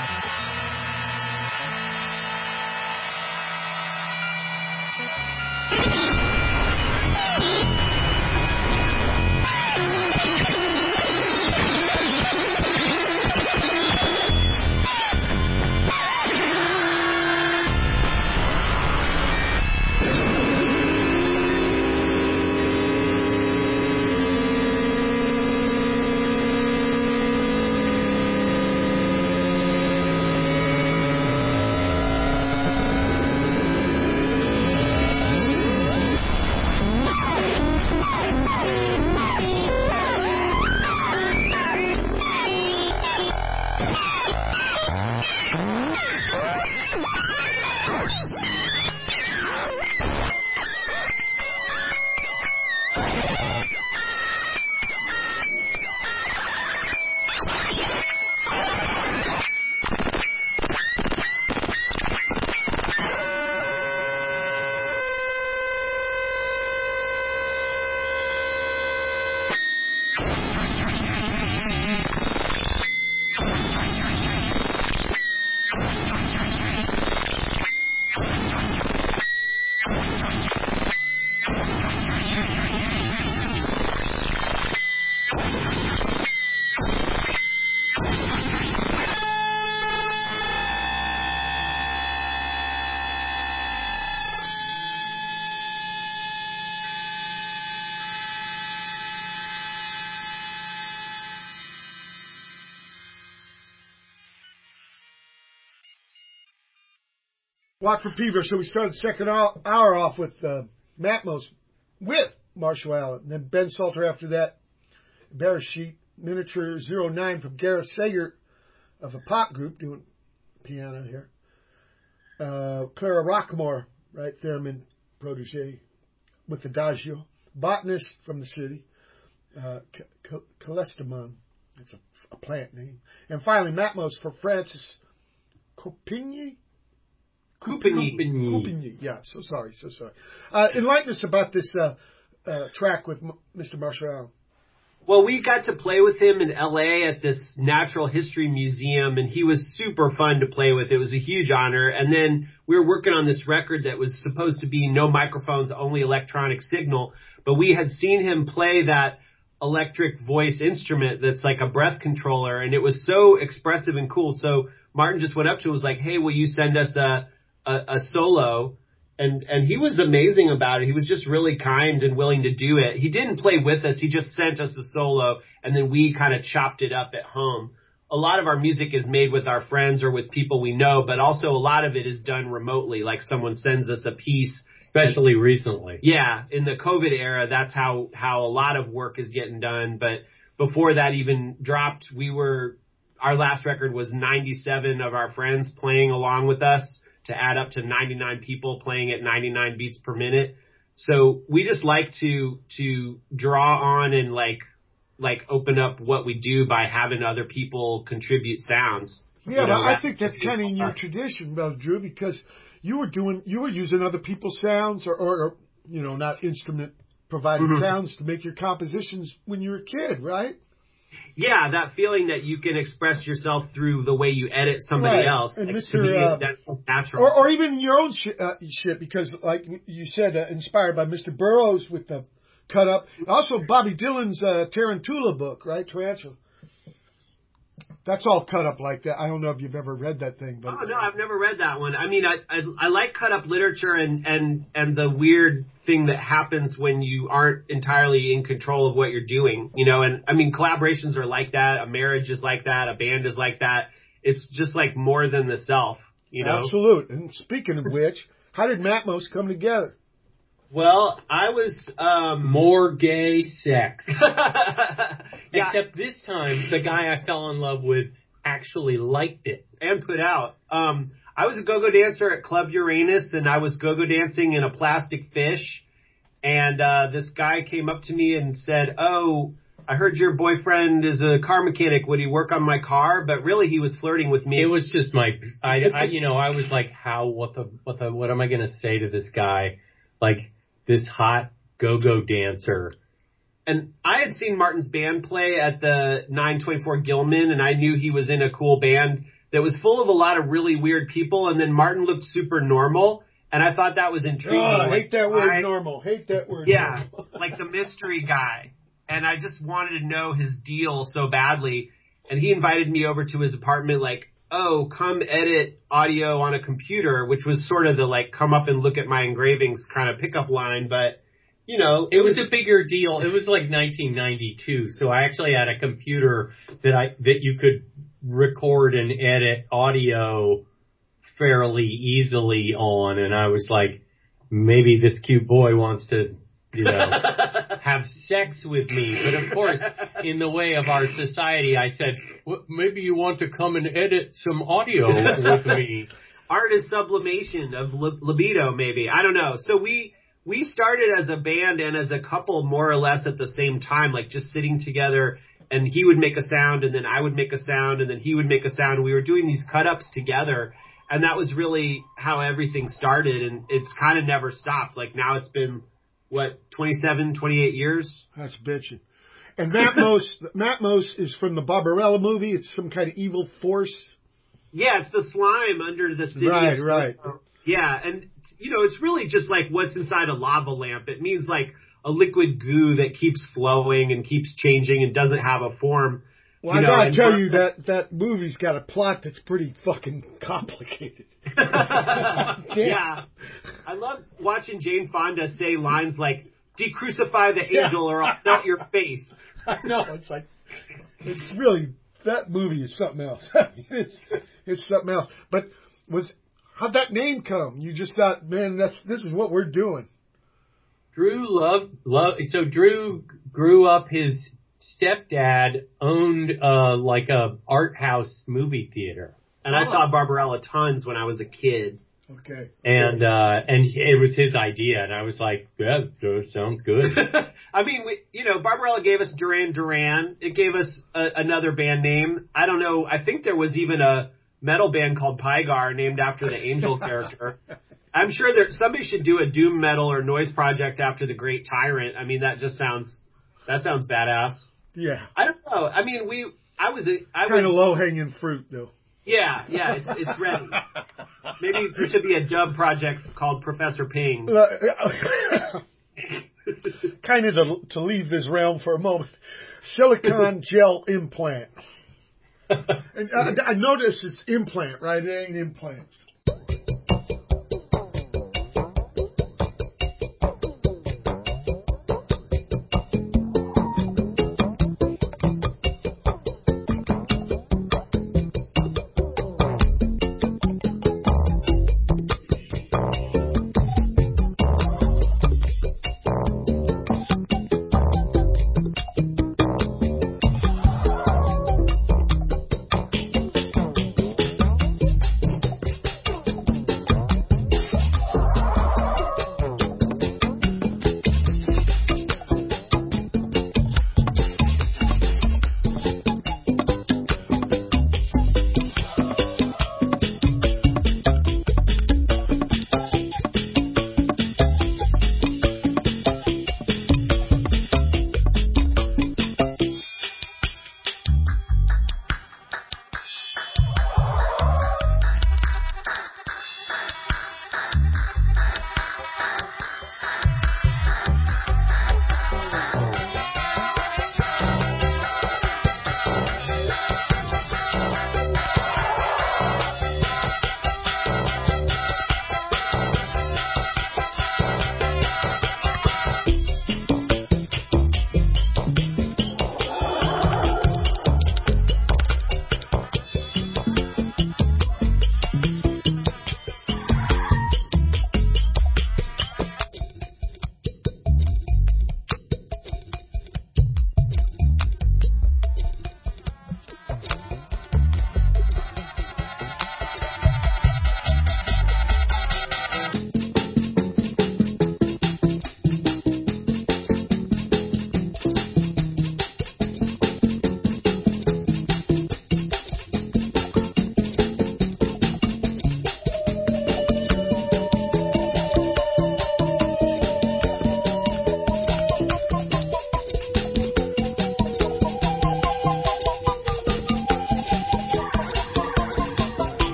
Watford Pedro. So we started the second hour off with uh, Matmos with Marshall Allen. And then Ben Salter after that. Bereshit, Miniature zero nine from Gareth Sager of a pop group doing piano here. Uh, Clara Rockmore, right, theremin protege with Adagio. Botanist from the city. Uh, Calestimon. That's a, a plant name. And finally, Matmos for Francis Copigny. Coupigny. Coupigny. Yeah, so sorry, so sorry. Uh, enlighten us about this uh, uh, track with M- Mister Marshall Allen. Well, we got to play with him in L A at this Natural History Museum, and he was super fun to play with. It was a huge honor. And then we were working on this record that was supposed to be no microphones, only electronic signal. But we had seen him play that electric voice instrument that's like a breath controller, and it was so expressive and cool. So Martin just went up to him and was like, hey, will you send us a, a, a solo? And and he was amazing about it. He was just really kind and willing to do it. He didn't play with us. He just sent us a solo, and then we kind of chopped it up at home. A lot of our music is made with our friends or with people we know, but also a lot of it is done remotely, like someone sends us a piece. Especially recently. Yeah, in the COVID era, that's how, how a lot of work is getting done. But before that even dropped, we were, our last record was ninety-seven of our friends playing along with us, to add up to ninety-nine people playing at ninety-nine beats per minute. So we just like to, to draw on and like, like open up what we do by having other people contribute sounds. Yeah, you know, I think that's kind of in your tradition, Brother Drew, because you were doing, you were using other people's sounds or, or, or you know, not instrument provided mm-hmm. sounds to make your compositions when you were a kid, right? Yeah, that feeling that you can express yourself through the way you edit somebody right. else. And like, Mister To me, Uh, that's natural. Or, or even your own shit, uh, shit, because like you said, uh, inspired by Mister Burroughs with the cut up. Also, Bobby Dylan's uh, Tarantula book, right? Tarantula. That's all cut up like that. I don't know if you've ever read that thing. But oh, no, I've never read that one. I mean, I, I I like cut up literature and, and, and the weird thing that happens when you aren't entirely in control of what you're doing, you know, and I mean, collaborations are like that. A marriage is like that. A band is like that. It's just like more than the self, you know? Absolutely. And speaking of which, how did Matmos come together? Well, I was, um, more gay sex. yeah. Except this time, the guy I fell in love with actually liked it. And put out. Um, I was a go-go dancer at Club Uranus, and I was go-go dancing in a plastic fish. And, uh, this guy came up to me and said, oh, I heard your boyfriend is a car mechanic. Would he work on my car? But really, he was flirting with me. It was just my, I, I you know, I was like, how, what the, what the, what am I going to say to this guy? Like, this hot go-go dancer. And I had seen Martin's band play at the nine twenty-four Gilman, and I knew he was in a cool band. that was full of a lot of really weird people, and then Martin looked super normal, and I thought that was intriguing. Oh, I like, hate that word I, normal. Hate that word Yeah, normal. like the mystery guy. And I just wanted to know his deal so badly. And he invited me over to his apartment like, oh, come edit audio on a computer, which was sort of the like, come up and look at my engravings kind of pickup line. But, you know. It was a bigger deal. It was like nineteen ninety-two. So I actually had a computer that I that you could record and edit audio fairly easily on. And I was like, maybe this cute boy wants to, you know, have sex with me. But of course, in the way of our society, I said, well, maybe you want to come and edit some audio with me. Art is sublimation of li- libido, maybe. I don't know. So we we started as a band and as a couple more or less at the same time, like just sitting together, and he would make a sound and then I would make a sound and then he would make a sound. And we were doing these cut-ups together. And that was really how everything started. And it's kind of never stopped. Like now it's been, what, twenty-seven, twenty-eight years? That's bitching. And Matmos, Matmos is from the Barbarella movie. It's some kind of evil force. Yeah, it's the slime under the city. Right, of right. Yeah, and, you know, it's really just like what's inside a lava lamp. It means like a liquid goo that keeps flowing and keeps changing and doesn't have a form. Well, you I know, gotta and tell Mar- you that that movie's got a plot that's pretty fucking complicated. Yeah. I love watching Jane Fonda say lines like, decrucify the angel Yeah. or I'll melt your face. I know, it's like, it's really, that movie is something else. I mean, it's, it's something else. But was, how'd that name come? You just thought, man, that's, this is what we're doing. Drew loved, love, so Drew grew up, his stepdad owned, uh, like a art house movie theater. And I saw Barbarella tons when I was a kid. Okay. And, uh, and it was his idea. And I was like, yeah, that sounds good. I mean, we, you know, Barbarella gave us Duran Duran. It gave us a, another band name. I don't know. I think there was even a metal band called Pygar named after the angel character. I'm sure there somebody should do a doom metal or noise project after the Great Tyrant. I mean, that just sounds that sounds badass. Yeah. I don't know. I mean, we I was a, I Kind was of low hanging fruit, though. Yeah, yeah, it's it's ready. Maybe there should be a dub project called Professor Ping. Kind of to, to leave this realm for a moment. Silicon gel implant. And I, I notice it's implant, right? It ain't implants.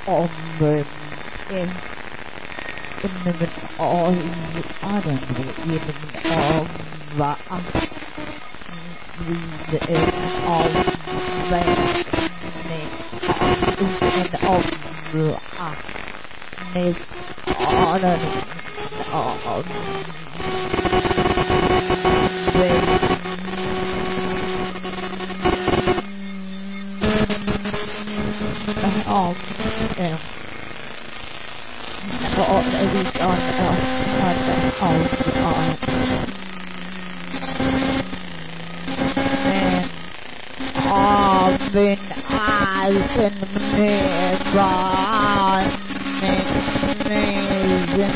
Om in in all Adam in all va read in all that in all miss on all all yeah. All every on on on on and all been eyes and never amazing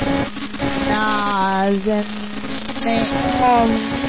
nas and all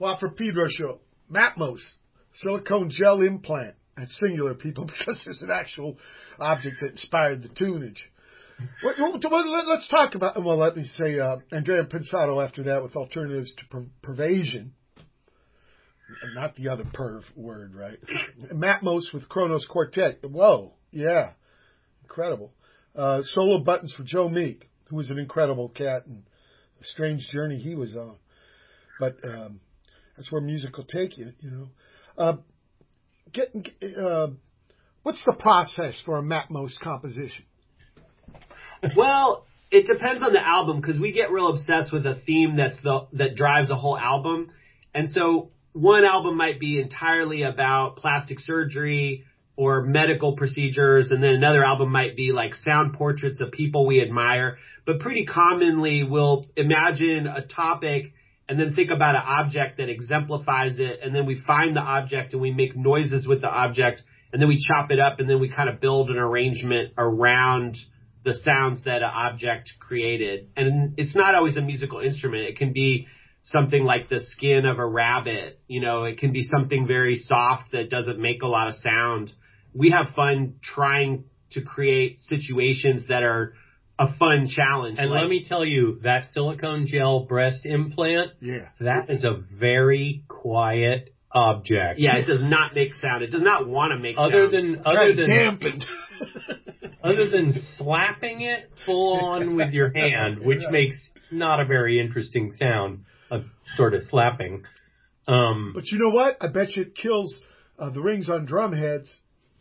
Watt from Pedro Show. Matmos. Silicone gel implant. That's singular, people, because there's an actual object that inspired the tunage. What, what, let's talk about, well, let me say, uh, Andrea Pensato after that with alternatives to per- pervasion. Not the other perv word, right? Matmos with Kronos Quartet. Whoa, yeah. Incredible. Uh, solo buttons for Joe Meek, who was an incredible cat and a strange journey he was on. But um, that's where music will take you, you know. Uh, get, uh, what's the process for a Matmos composition? Well, it depends on the album because we get real obsessed with a theme that's the that drives a whole album. And so one album might be entirely about plastic surgery or medical procedures, and then another album might be like sound portraits of people we admire. But pretty commonly we'll imagine a topic and then think about an object that exemplifies it, and then we find the object and we make noises with the object, and then we chop it up, and then we kind of build an arrangement around the sounds that an object created. And it's not always a musical instrument. It can be something like the skin of a rabbit. You know, it can be something very soft that doesn't make a lot of sound. We have fun trying to create situations that are a fun challenge. And like, let me tell you, that silicone gel breast implant, yeah, that is a very quiet object. Yeah, it does not make sound. It does not want to make other sound. Than, other than dampened. Other than slapping it full on with your hand, which makes not a very interesting sound of sort of slapping. Um, but you know what? I bet you it kills uh, the rings on drum heads.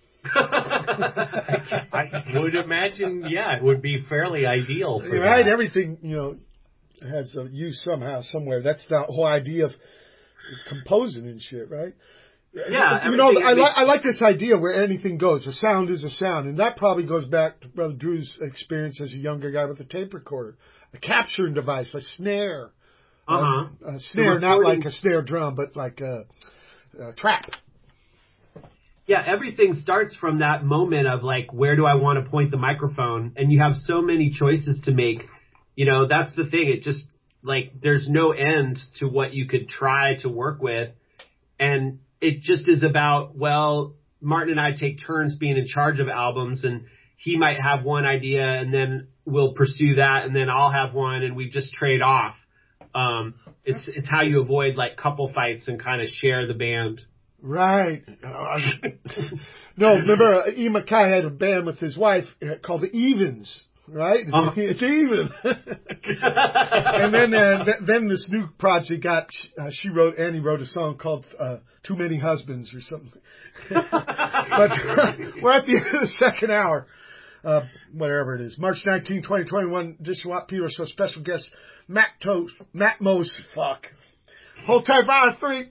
I, I would imagine, yeah, it would be fairly ideal for right, that. Everything, you know, has a use somehow, somewhere. That's the whole idea of composing and shit, right? Yeah, you know, I like I like this idea where anything goes. A sound is a sound, and that probably goes back to Brother Drew's experience as a younger guy with a tape recorder, a capturing device, a snare, uh-huh, a, a snare, not like a snare drum, but like a, a trap. Yeah, everything starts from that moment of like, where do I want to point the microphone? And you have so many choices to make. You know, that's the thing. It just like there's no end to what you could try to work with, and it just is about, well, Martin and I take turns being in charge of albums, and he might have one idea and then we'll pursue that, and then I'll have one, and we just trade off. Um, it's, it's how you avoid like couple fights and kind of share the band. Right. No, remember, E. Mackay had a band with his wife called the Evens. Right? It's, uh-huh. it's even. And then uh, th- then this new project got, uh, she wrote, Annie wrote a song called uh, Too Many Husbands or something. But uh, we're at the end of the second hour, uh, whatever it is. March nineteenth, twenty twenty-one, Edition Watt Pedro Show special guest, Matt Toast, Matmos, fuck. Hold tight, round three.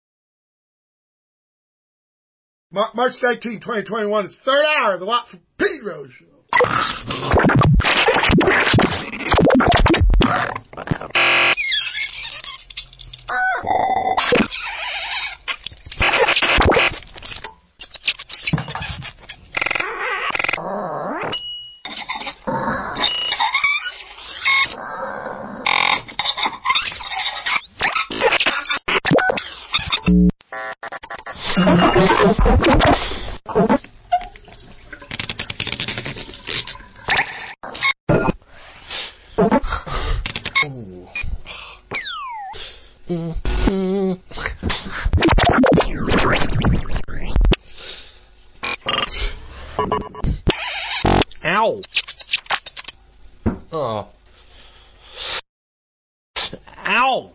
Mar- March nineteenth, twenty twenty-one, it's third hour of the Watt Pedro Show. Ow. Oh. Ow.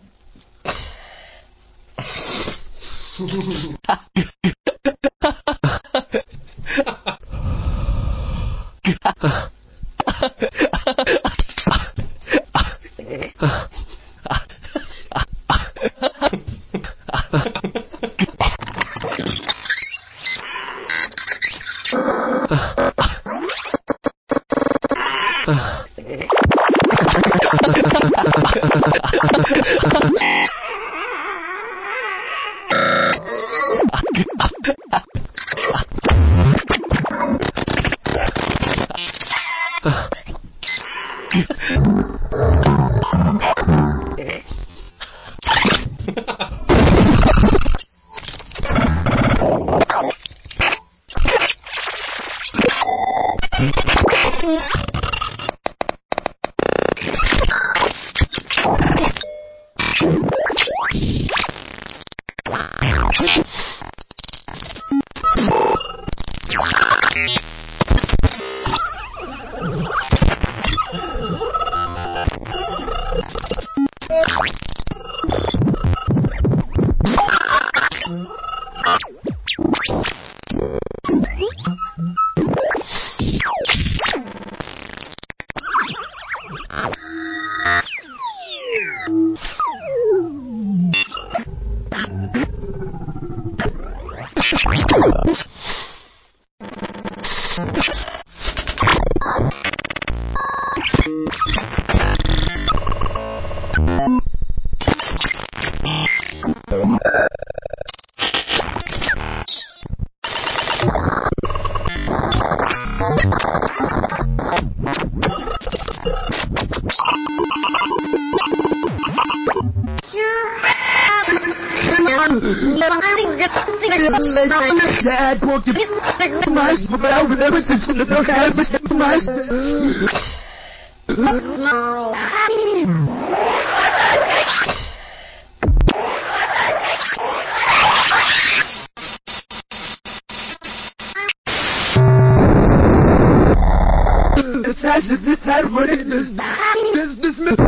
Dad booked my over there with It's has it's had money this this this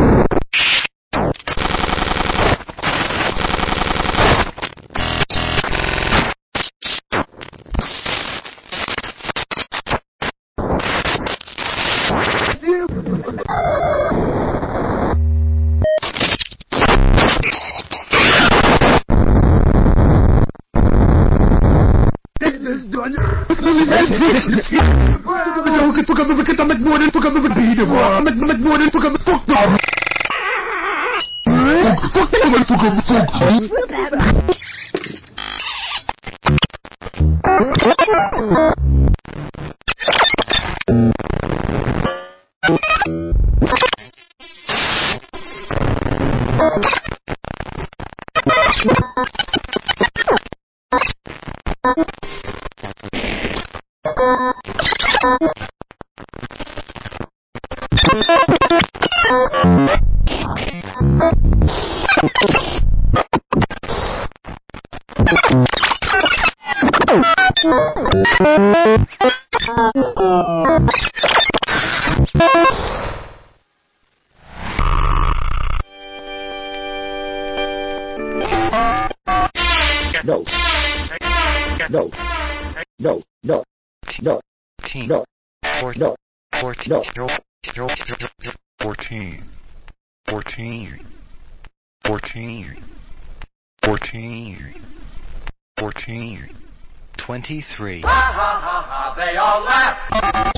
No. No. No. No. No. No. No. Fourteen. Fourteen. Fourteen. Fourteen. Fourteen. Fourteen. Twenty-three. Ha ha ha ha! They all laugh.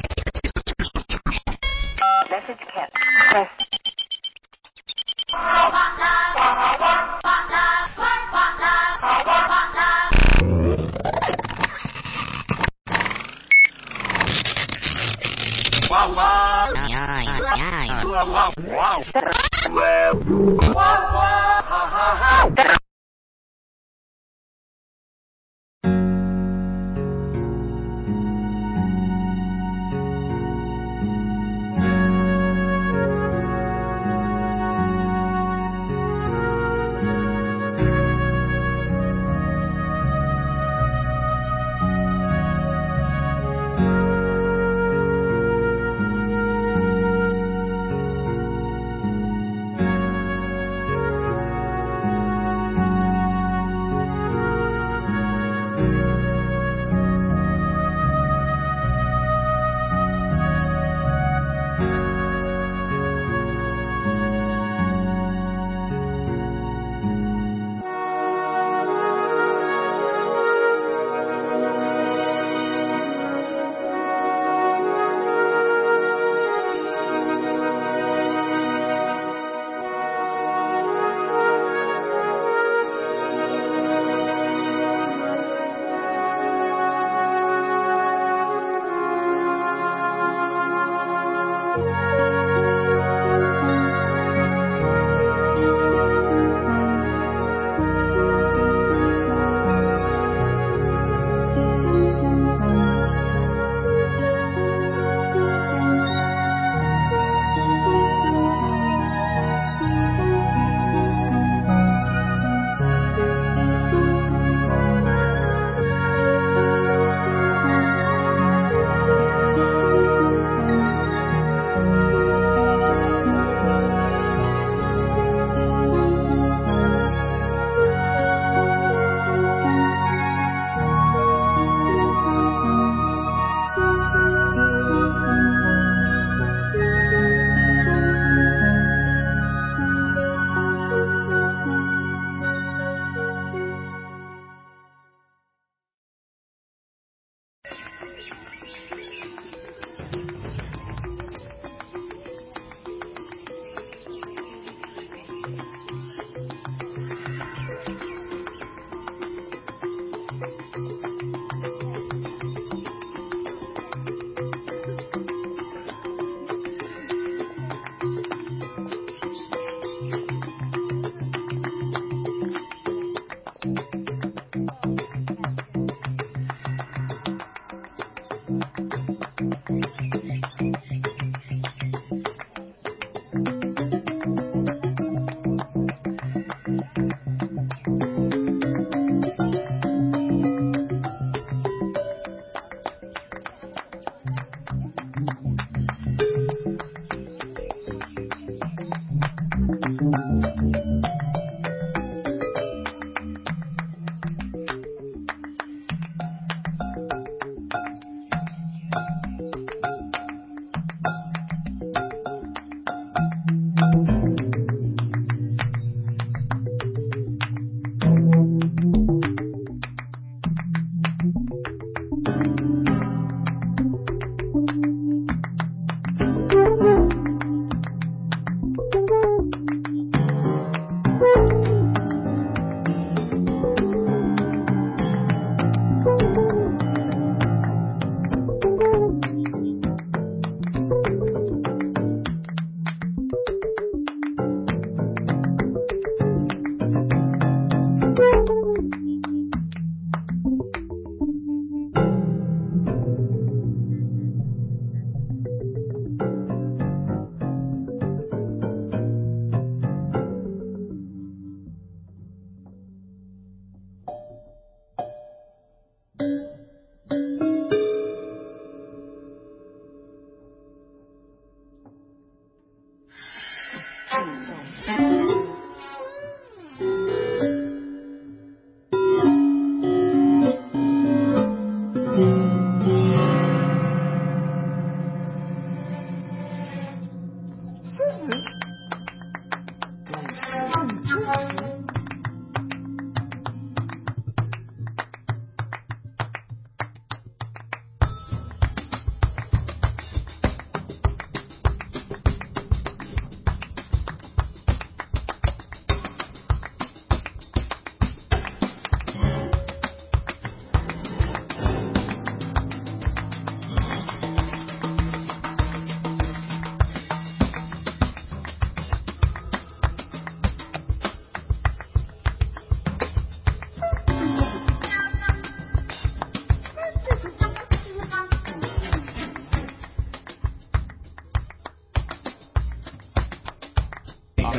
Message kept. Press. Wow, wow. Wow, wow. Wow. Wow, wow. Ha, ha, ha.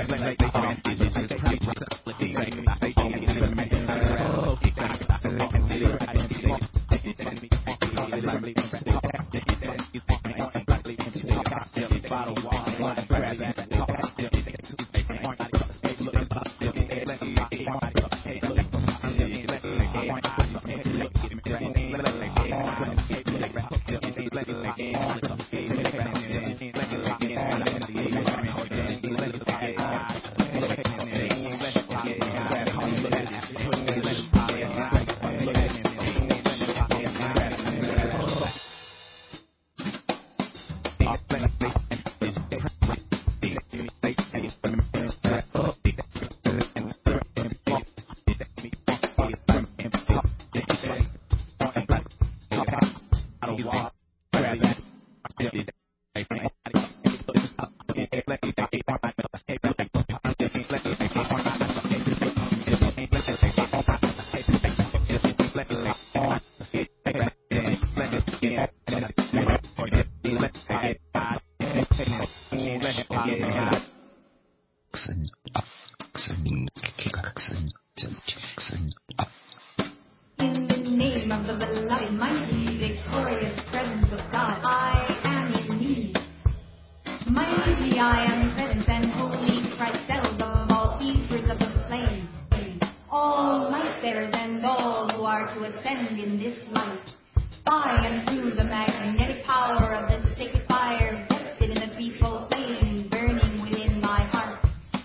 In the name of the beloved, mighty, victorious presence of God, I am in need. Mighty I am present and holy Christ sells of all keepers of the flame. All light bearers and all who are to ascend in this light. By and through the magnetic power of the sacred fire, vested in the peaceful flame burning within my heart.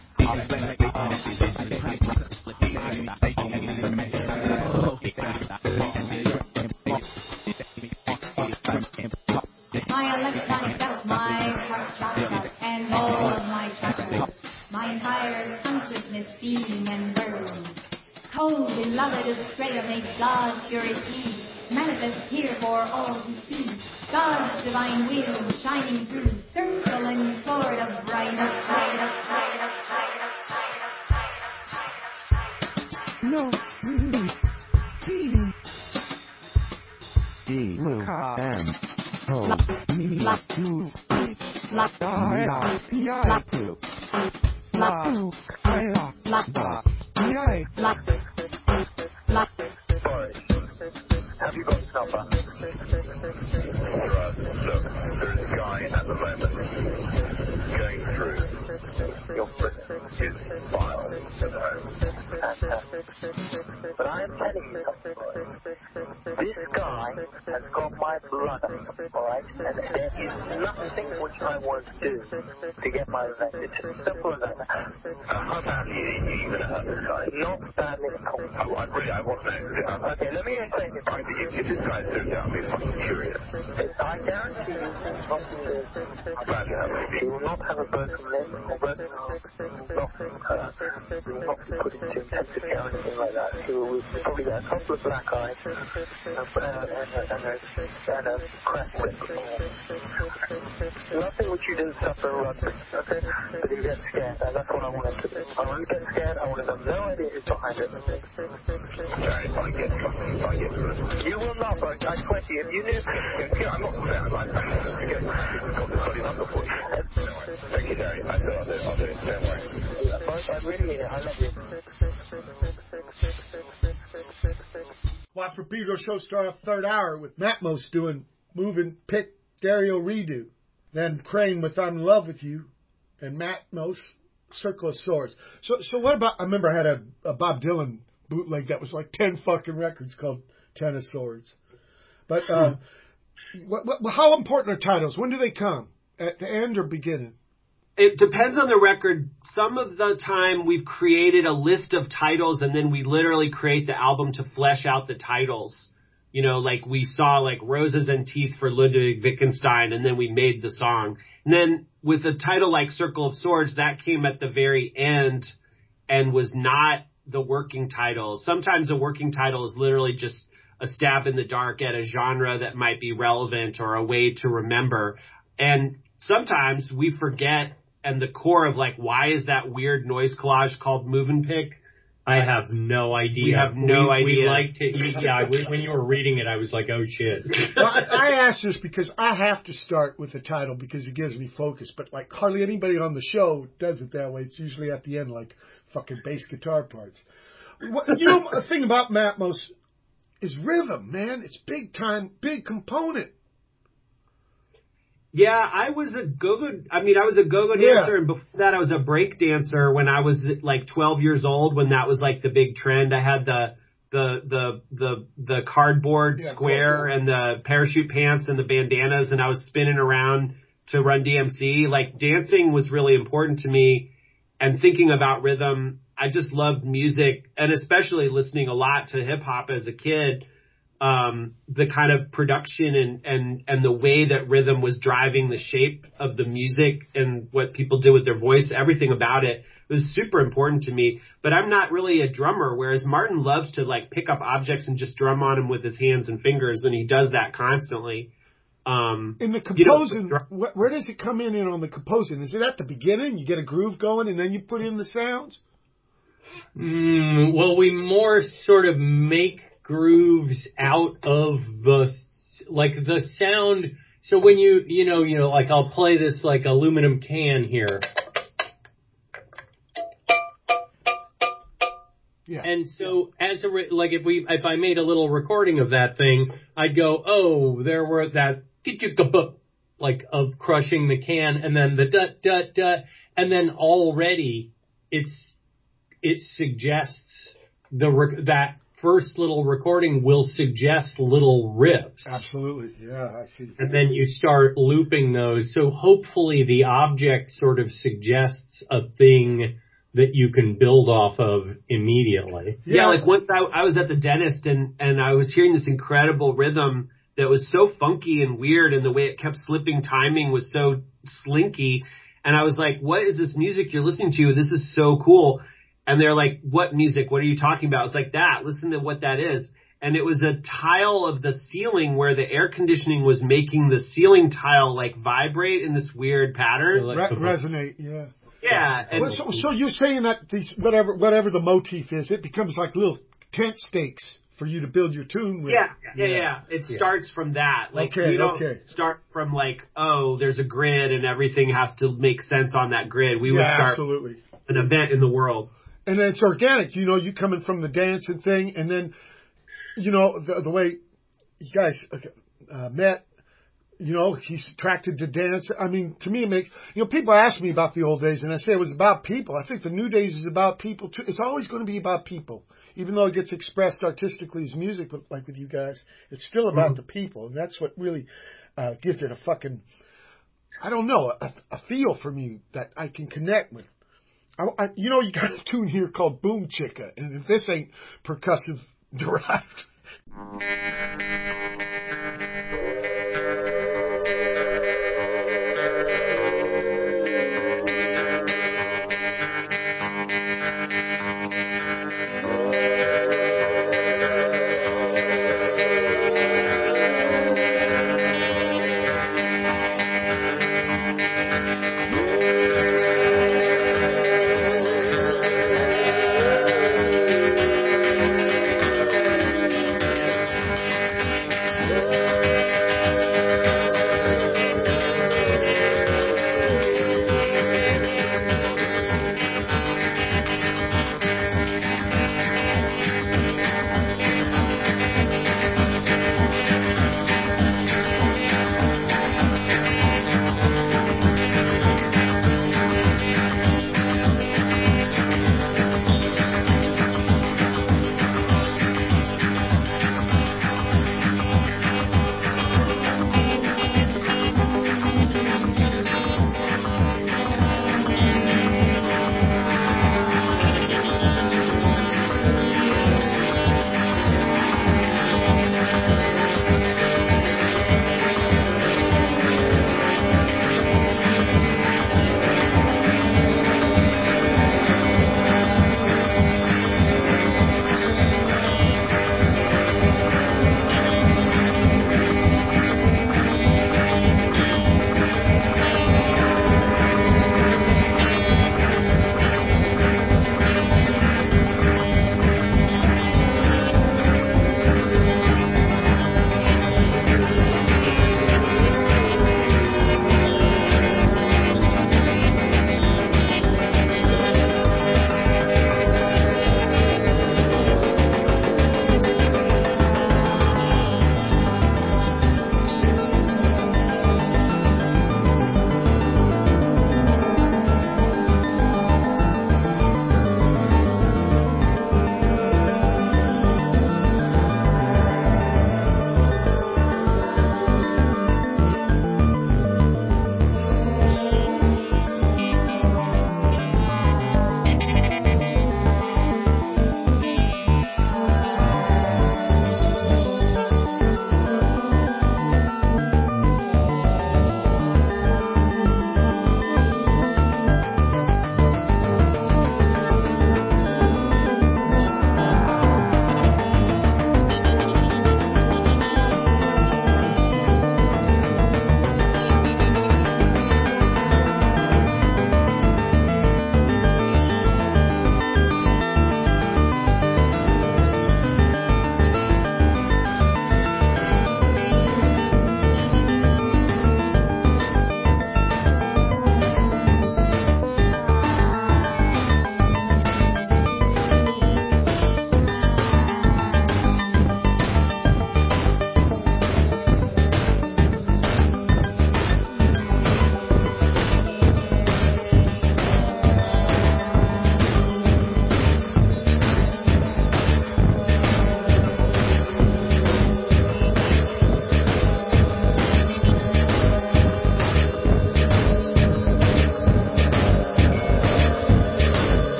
I elect myself, my heart chakra, and all of my chakras, my entire consciousness being and burning. Oh, beloved Estrella, may God's purity manifest here for all to see. God's divine will shining through, circle and sword of brightness, brightness, brightness, brightness, brightness. No, D, M, O, me, you, I, I, P, I, two, La, I, La, I, Have you got snuffer? Right, look, there's a guy at the moment going through your his file at home. But I am telling you something, right? This guy has got my blood, alright? And there is nothing which I won't do to get my revenge. It's as simple as that. How badly are you going to hurt this guy? Not badly at all. Oh, I really, I wasn't actually. Okay, let me explain it. Right, if, if this guy sits down, he's fucking curious. I guarantee you, not I'm glad you have it. He will not have a broken limb or broken arm. He will not be hurt. He will not be put into intensive care or anything like that. He will probably get a couple of black eyes and, and, and, and, a, and a cracked lip. Nothing which you didn't suffer or run, okay? But he gets scared, and that's what I want him to do. I want him to get scared. I want him to have no idea who's behind it. Okay, if I get something, if I get something. You will not, but I swear to you, if you knew... Yeah, I'm not there. I'm like, again, got this bloody number for you. Thank you, Gary. I will, I'll do it. I'll do it. Don't worry. I really mean it. I love you. Watt from Pedro show start off third hour with Matmos doing Moving Pick Stereo Redo. Then Crane with I'm in Love with You. And Matmos, Circle of Swords. So so what about, I remember I had a, a Bob Dylan bootleg that was like ten fucking records called Ten of Swords. But uh, what, what, how important are titles? When do they come? At the end or beginning? It depends on the record. Some of the time we've created a list of titles and then we literally create the album to flesh out the titles. You know, like we saw like Roses and Teeth for Ludwig Wittgenstein and then we made the song. And then with a title like Circle of Swords, that came at the very end and was not the working title. Sometimes a working title is literally just a stab in the dark at a genre that might be relevant or a way to remember. And sometimes we forget, and the core of like, why is that weird noise collage called Move and Pick? I have no idea. We have no we, idea. We like to, yeah, we, when you were reading it, I was like, oh shit. Well, I, I asked this because I have to start with the title because it gives me focus, but like hardly anybody on the show does it that way. It's usually at the end like fucking bass guitar parts. What, you know, the thing about Matmos is rhythm, man. It's big time, big component. Yeah, I was a go-go, I mean, I was a go-go Yeah. dancer, and before that I was a break dancer when I was like twelve years old, when that was like the big trend. I had the, the, the, the, the cardboard Yeah, square cool. and the parachute pants and the bandanas, and I was spinning around to Run D M C. Like, dancing was really important to me, and thinking about rhythm. I just loved music, and especially listening a lot to hip hop as a kid. Um, the kind of production and, and, and the way that rhythm was driving the shape of the music and what people did with their voice, everything about it was super important to me. But I'm not really a drummer, whereas Martin loves to like pick up objects and just drum on them with his hands and fingers, and he does that constantly. Um, In the you know, composing, wh- where does it come in, in on the composing? Is it at the beginning? You get a groove going and then you put in the sounds? Mm, well, we more sort of make grooves out of the, like the sound. So when you, you know, you know, like I'll play this like aluminum can here. Yeah. And so as a, re- like if we, if I made a little recording of that thing, I'd go, oh, there were that, like of crushing the can, and then the dut, dut, dut, and then already it's, it suggests the, rec- that first little recording will suggest little riffs. Absolutely. Yeah, I see. And then you start looping those. So hopefully the object sort of suggests a thing that you can build off of immediately. Yeah, like once I, I was at the dentist and, and I was hearing this incredible rhythm that was so funky and weird, and the way it kept slipping timing was so slinky. And I was like, what is this music you're listening to? This is so cool. And they're like, what music? What are you talking about? It's like that. Listen to what that is. And it was a tile of the ceiling where the air conditioning was making the ceiling tile like vibrate in this weird pattern. Re- resonate, yeah. Yeah. And Well, so, so you're saying that these whatever whatever the motif is, it becomes like little tent stakes for you to build your tune with. Yeah, yeah, yeah. yeah. It Yeah. starts from that. Like, Okay, you don't okay. start from like, oh, there's a grid and everything has to make sense on that grid. We would Yeah, start absolutely. an event in the world. And then it's organic. You know, you coming from the dancing thing, and then, you know, the, the way you guys uh, met, you know, he's attracted to dance. I mean, to me, it makes, you know, people ask me about the old days, and I say it was about people. I think the new days is about people, too. It's always going to be about people. Even though it gets expressed artistically as music, but like with you guys, it's still about mm-hmm. the people. And that's what really uh, gives it a fucking, I don't know, a, a feel for me that I can connect with. I, I, you know, you got a tune here called Boom Chicka, and if this ain't percussive derived.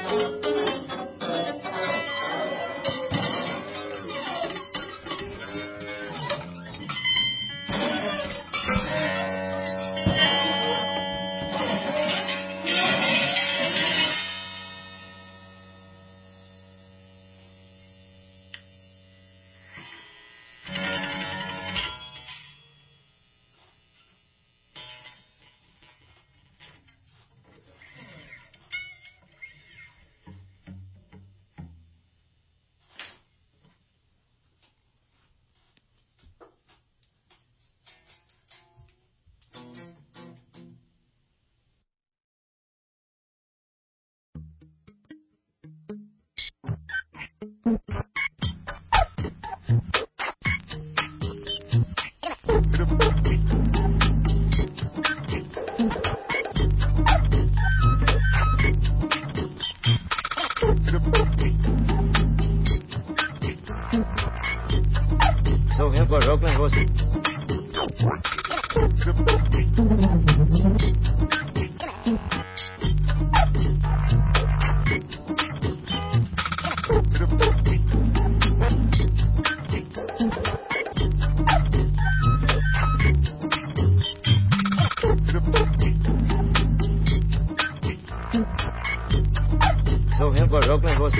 So here for Oakland was So here for Oakland was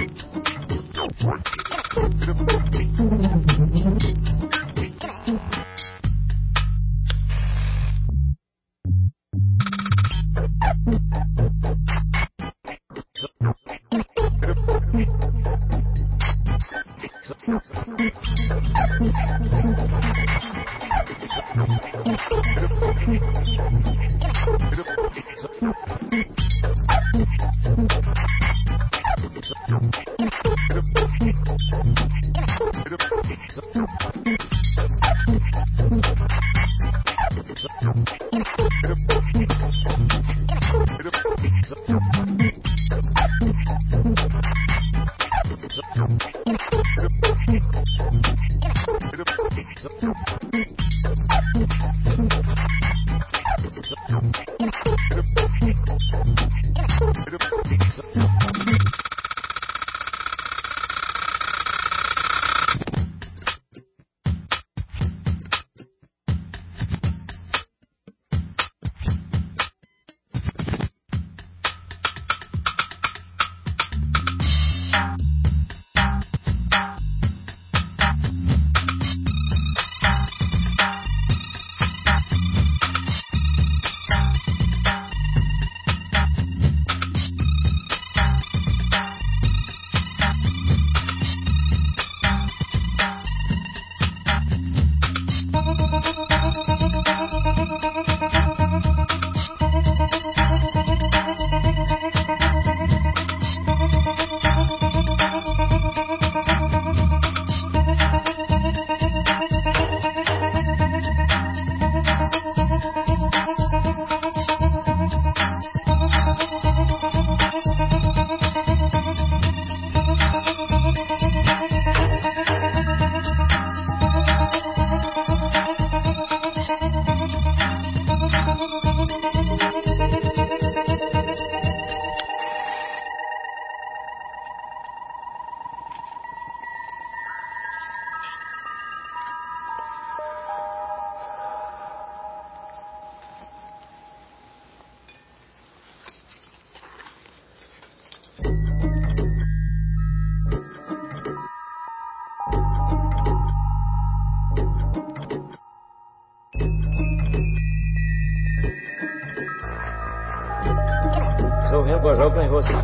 So here for Oakland was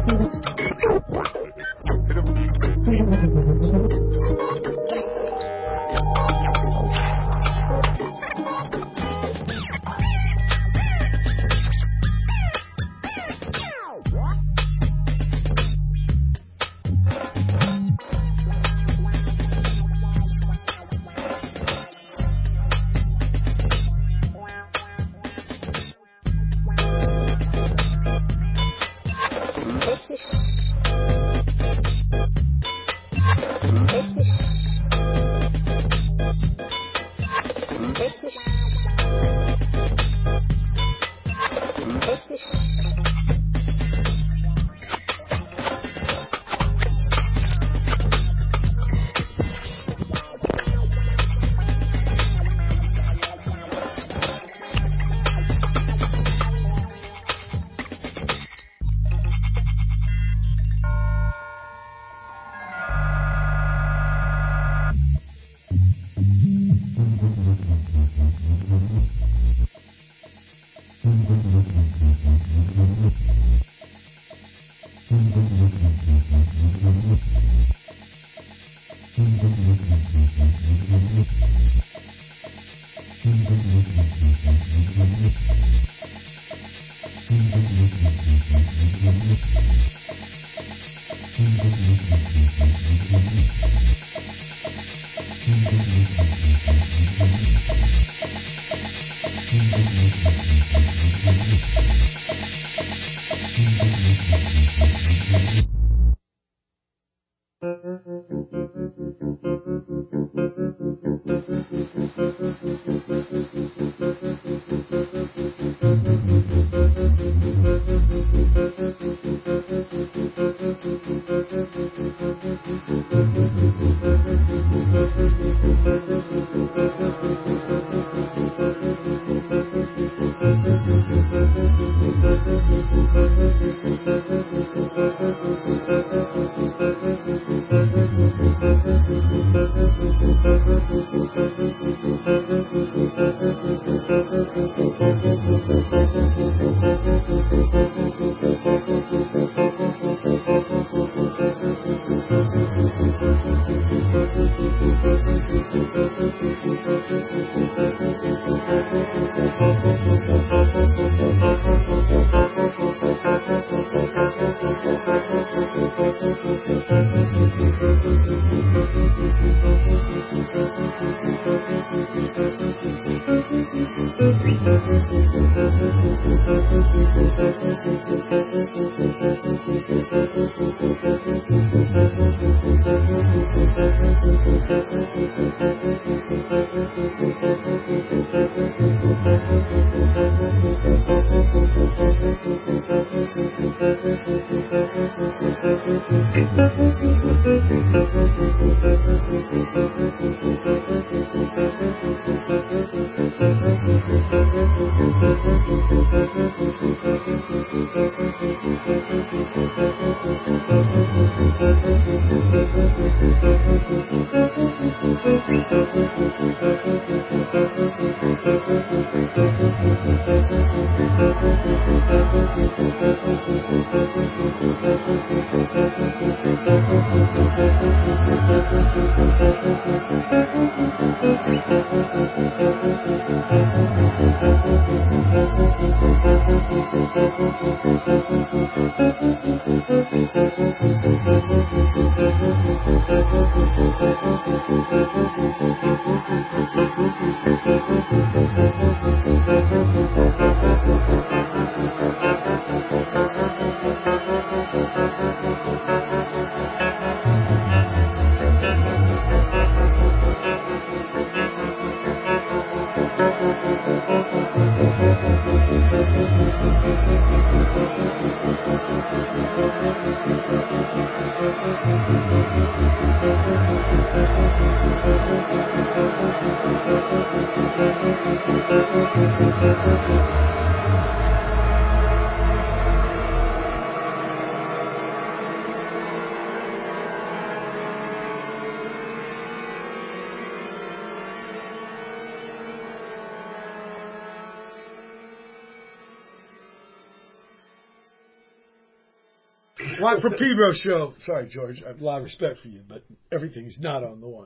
Juan from Pedro Show. Sorry, George. I have a lot of respect for you, but everything's not on the one.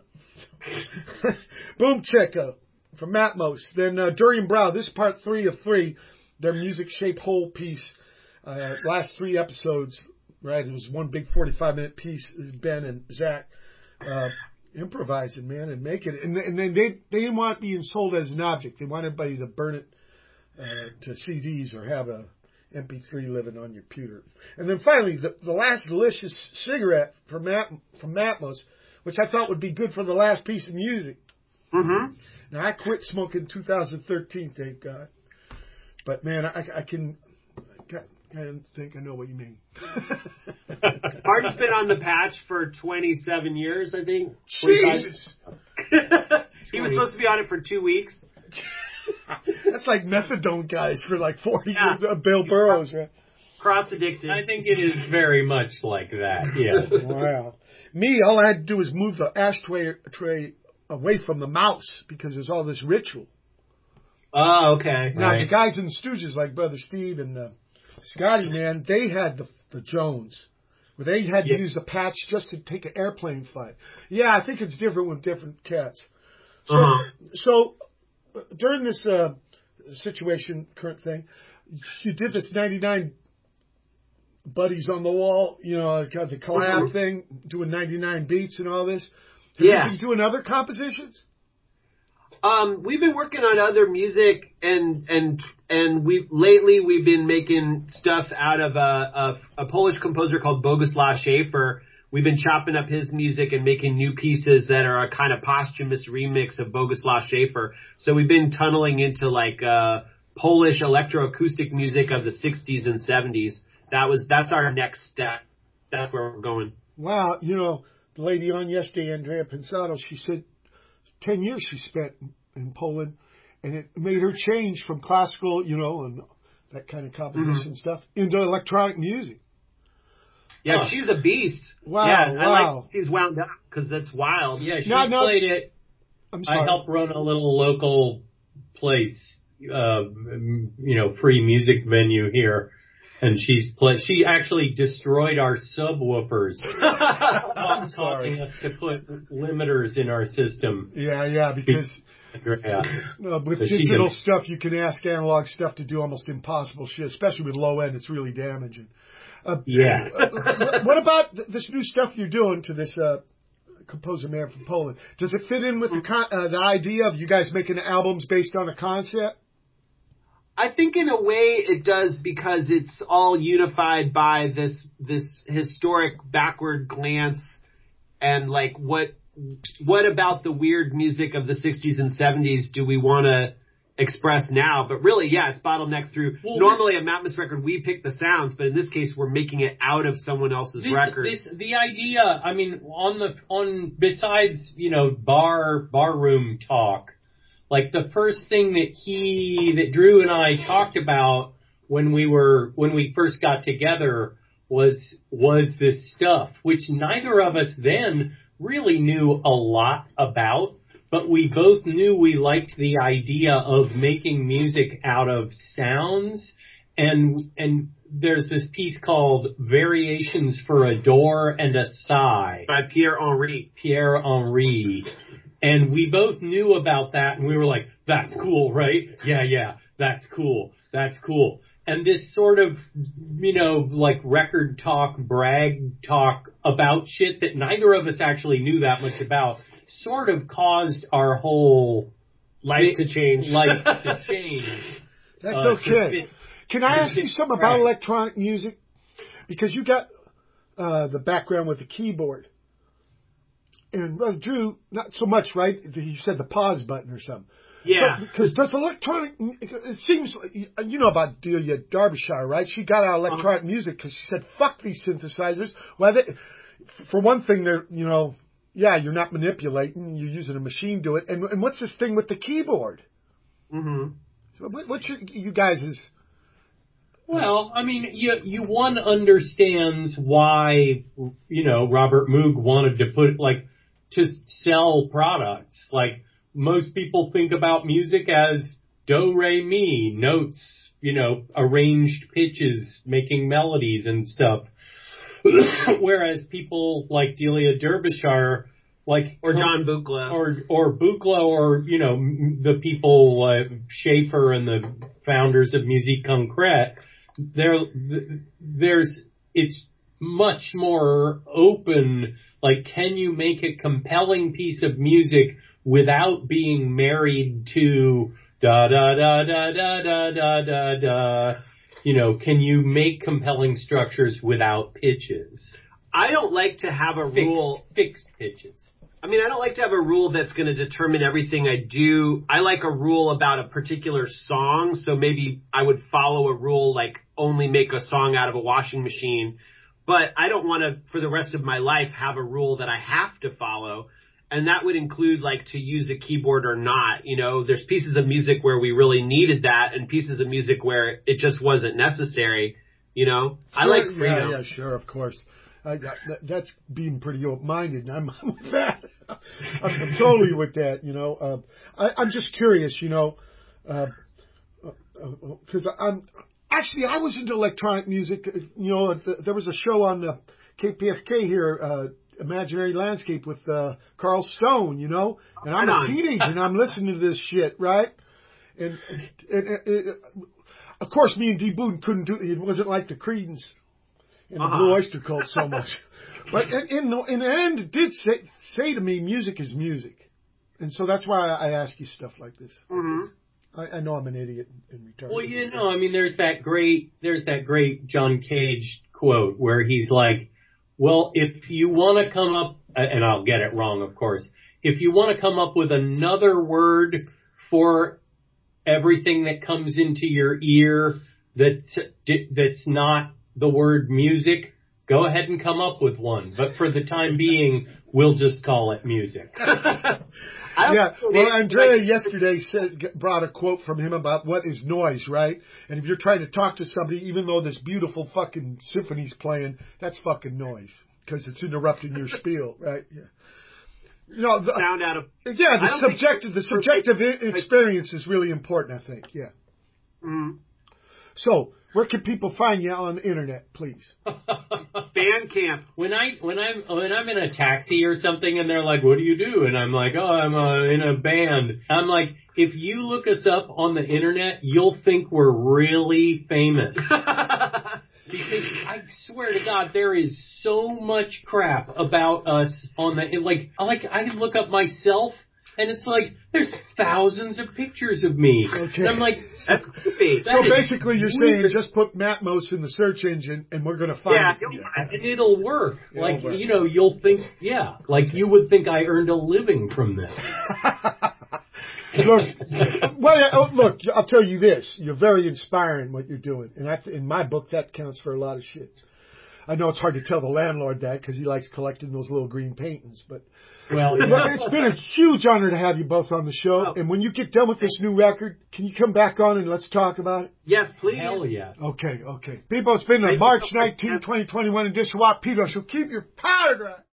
Boom Chicka from Matmos. Then uh, Durian Brow. This is part three of three. Their music shaped whole piece. Uh, last three episodes, right? It was one big forty-five minute piece. Ben and Zach uh, improvising, man, and making it. And, and then they they didn't want it being sold as an object. They want everybody to burn it uh, to C Ds or have a M P three living on your computer. And then finally, the, the last delicious cigarette from Mat, from Matmos, which I thought would be good for the last piece of music. Mm-hmm. Now, I quit smoking in two thousand thirteen, thank God. But, man, I, I can I don't think I know what you mean. Martin's been on the patch for twenty-seven years, I think. Jesus! He was supposed to be on it for two weeks. That's like methadone guys for like forty Yeah. years. Uh, Bill Burroughs, right? Cross-addicted. I think it is very much like that, yes. Wow. Me, all I had to do was move the ashtray tray away from the mouse because there's all this ritual. Oh, okay. Now, Right. the guys in the Stooges, like Brother Steve and uh, Scotty, man, they had the, the Jones, where they had Yeah. to use the patch just to take an airplane flight. Yeah, I think it's different with different cats. So, Uh-huh. so uh, during this uh, situation, current thing, you did this ninety-nine Buddies on the Wall, you know, got the collab thing, doing ninety-nine beats and all this. Have Yeah. you been doing other compositions? Um, we've been working on other music, and and and we lately we've been making stuff out of a, a, a Polish composer called Boguslaw Schaefer. We've been chopping up his music and making new pieces that are a kind of posthumous remix of Boguslaw Schaefer. So we've been tunneling into like uh, Polish electroacoustic music of the sixties and seventies. That was that's our next step. That's where we're going. Wow, you know, the lady on yesterday, Andrea Pensato, she said ten years she spent in Poland, and it made her change from classical, you know, and that kind of composition Mm-hmm. stuff into electronic music. Yeah, Huh. she's a beast. Wow, yeah, wow. I like she's wound up because that's wild. Yeah, she's No, no. played it. I'm sorry. I help run a little local place, uh, m- you know, free music venue here. And she's play. She actually destroyed our subwoofers, I'm causing sorry. us to put limiters in our system. Yeah, yeah, because Yeah. uh, with So she's digital a- stuff, you can ask analog stuff to do almost impossible shit, especially with low end. It's really damaging. Uh, Yeah. uh, what- what about th- this new stuff you're doing to this uh, composer man from Poland? Does it fit in with the con- uh, the idea of you guys making albums based on a concept? I think in a way it does because it's all unified by this this historic backward glance and like what what about the weird music of the sixties and seventies do we want to express now? But really, yeah, it's bottlenecked through. Well, Normally, a Matmos record, we pick the sounds, but in this case, we're making it out of someone else's This, record. this, the idea, I mean, on the, on, besides, you know, bar, bar room talk, like the first thing that he, that Drew and I talked about when we were, when we first got together was, was this stuff, which neither of us then really knew a lot about, but we both knew we liked the idea of making music out of sounds. And, and there's this piece called Variations for a Door and a Sigh by Pierre Henry. Pierre Henry. And we both knew about that, and we were like, that's cool, right? Yeah, yeah, that's cool. That's cool. And this sort of, you know, like record talk, brag talk about shit that neither of us actually knew that much about sort of caused our whole Life to change. life to change. That's Uh, to okay. fit- Can I to ask you fit something about track. electronic music? Because you got uh, the background with the keyboard. And Brother Drew, not so much, right? He said the pause button or something. Yeah. Because does electronic, it seems, like, you know about Delia Derbyshire, right? She got out of electronic music because she said, fuck these synthesizers. Well, they, for one thing, they're, you know, yeah, you're not manipulating, you're using a machine to do it. And, and what's this thing with the keyboard? Mm-hmm. So what, what's your, you guys' Well, I mean, you, you one understands why, you know, Robert Moog wanted to put, like, to sell products. Like, most people think about music as do, re, mi, notes, you know, arranged pitches, making melodies and stuff. Whereas people like Delia Derbyshire, like, Or John Buchla. or or Buchla, or you know m- the people uh, Schaefer and the founders of Musique Concrète, there there's it's much more open. Like, can you make a compelling piece of music without being married to da da da da da da da da da? You know, can you make compelling structures without pitches? I don't like to have a Fixed, rule. fixed pitches. I mean, I don't like to have a rule that's going to determine everything I do. I like a rule about a particular song. So maybe I would follow a rule like only make a song out of a washing machine. But I don't want to, for the rest of my life, have a rule that I have to follow. And that would include like to use a keyboard or not. You know, there's pieces of music where we really needed that and pieces of music where it just wasn't necessary. You know, I like freedom. Yeah, yeah, sure, of course. Uh, that, that's being pretty open-minded, and I'm with that. I'm, I'm totally with that, you know. Uh, I, I'm just curious, you know, because uh, uh, I'm actually I was into electronic music. You know, th- there was a show on the K P F K here, uh, Imaginary Landscape, with uh, Carl Stone, you know, and I'm a teenager and I'm listening to this shit, right? And, and, and, and of course, me and D. Boone couldn't do it. It wasn't like the Creedence. in uh-huh. the Blue Oyster Cult so much. But in, in, the, in the end, it did say, say to me, music is music. And so that's why I ask you stuff like this. Mm-hmm. I, I know I'm an idiot and retarded. Well, you know, I mean, there's that great, there's that great John Cage quote where he's like, well, if you want to come up, and I'll get it wrong, of course, if you want to come up with another word for everything that comes into your ear that's, that's not the word music, go ahead and come up with one. But for the time being, we'll just call it music. Yeah, well, Andrea yesterday said, brought a quote from him about what is noise, right? And if you're trying to talk to somebody, even though this beautiful fucking symphony's playing, that's fucking noise because it's interrupting your spiel, right? Yeah. You know, the, sound out of yeah, the subjective, the subjective experience is really important, I think. Yeah. Mm-hmm. So, where can people find you on the internet, please? Bandcamp. When I when I'm when I'm in a taxi or something, and they're like, "What do you do?" and I'm like, "Oh, I'm uh, in a band." I'm like, if you look us up on the internet, you'll think we're really famous. Because I swear to God, there is so much crap about us on the like. Like I can look up myself, and it's like there's thousands of pictures of me. Okay. And I'm like, that's creepy. So basically, you're weird. saying just put Matmos in the search engine, and we're going to find yeah, it. Yeah, and it'll work. It'll like work. you know, you'll think, yeah, like you would think I earned a living from this. Look, well, look, I'll tell you this. You're very inspiring what you're doing. And I, in my book, that counts for a lot of shit. I know it's hard to tell the landlord that because he likes collecting those little green paintings. But well, look, it's been a huge honor to have you both on the show. Oh. And when you get done with this new record, can you come back on and let's talk about it? Yes, please. Hell yeah. Okay, okay. People, it's been the March nineteenth, twenty twenty-one edition of Watt Pedro. So keep your powder dry.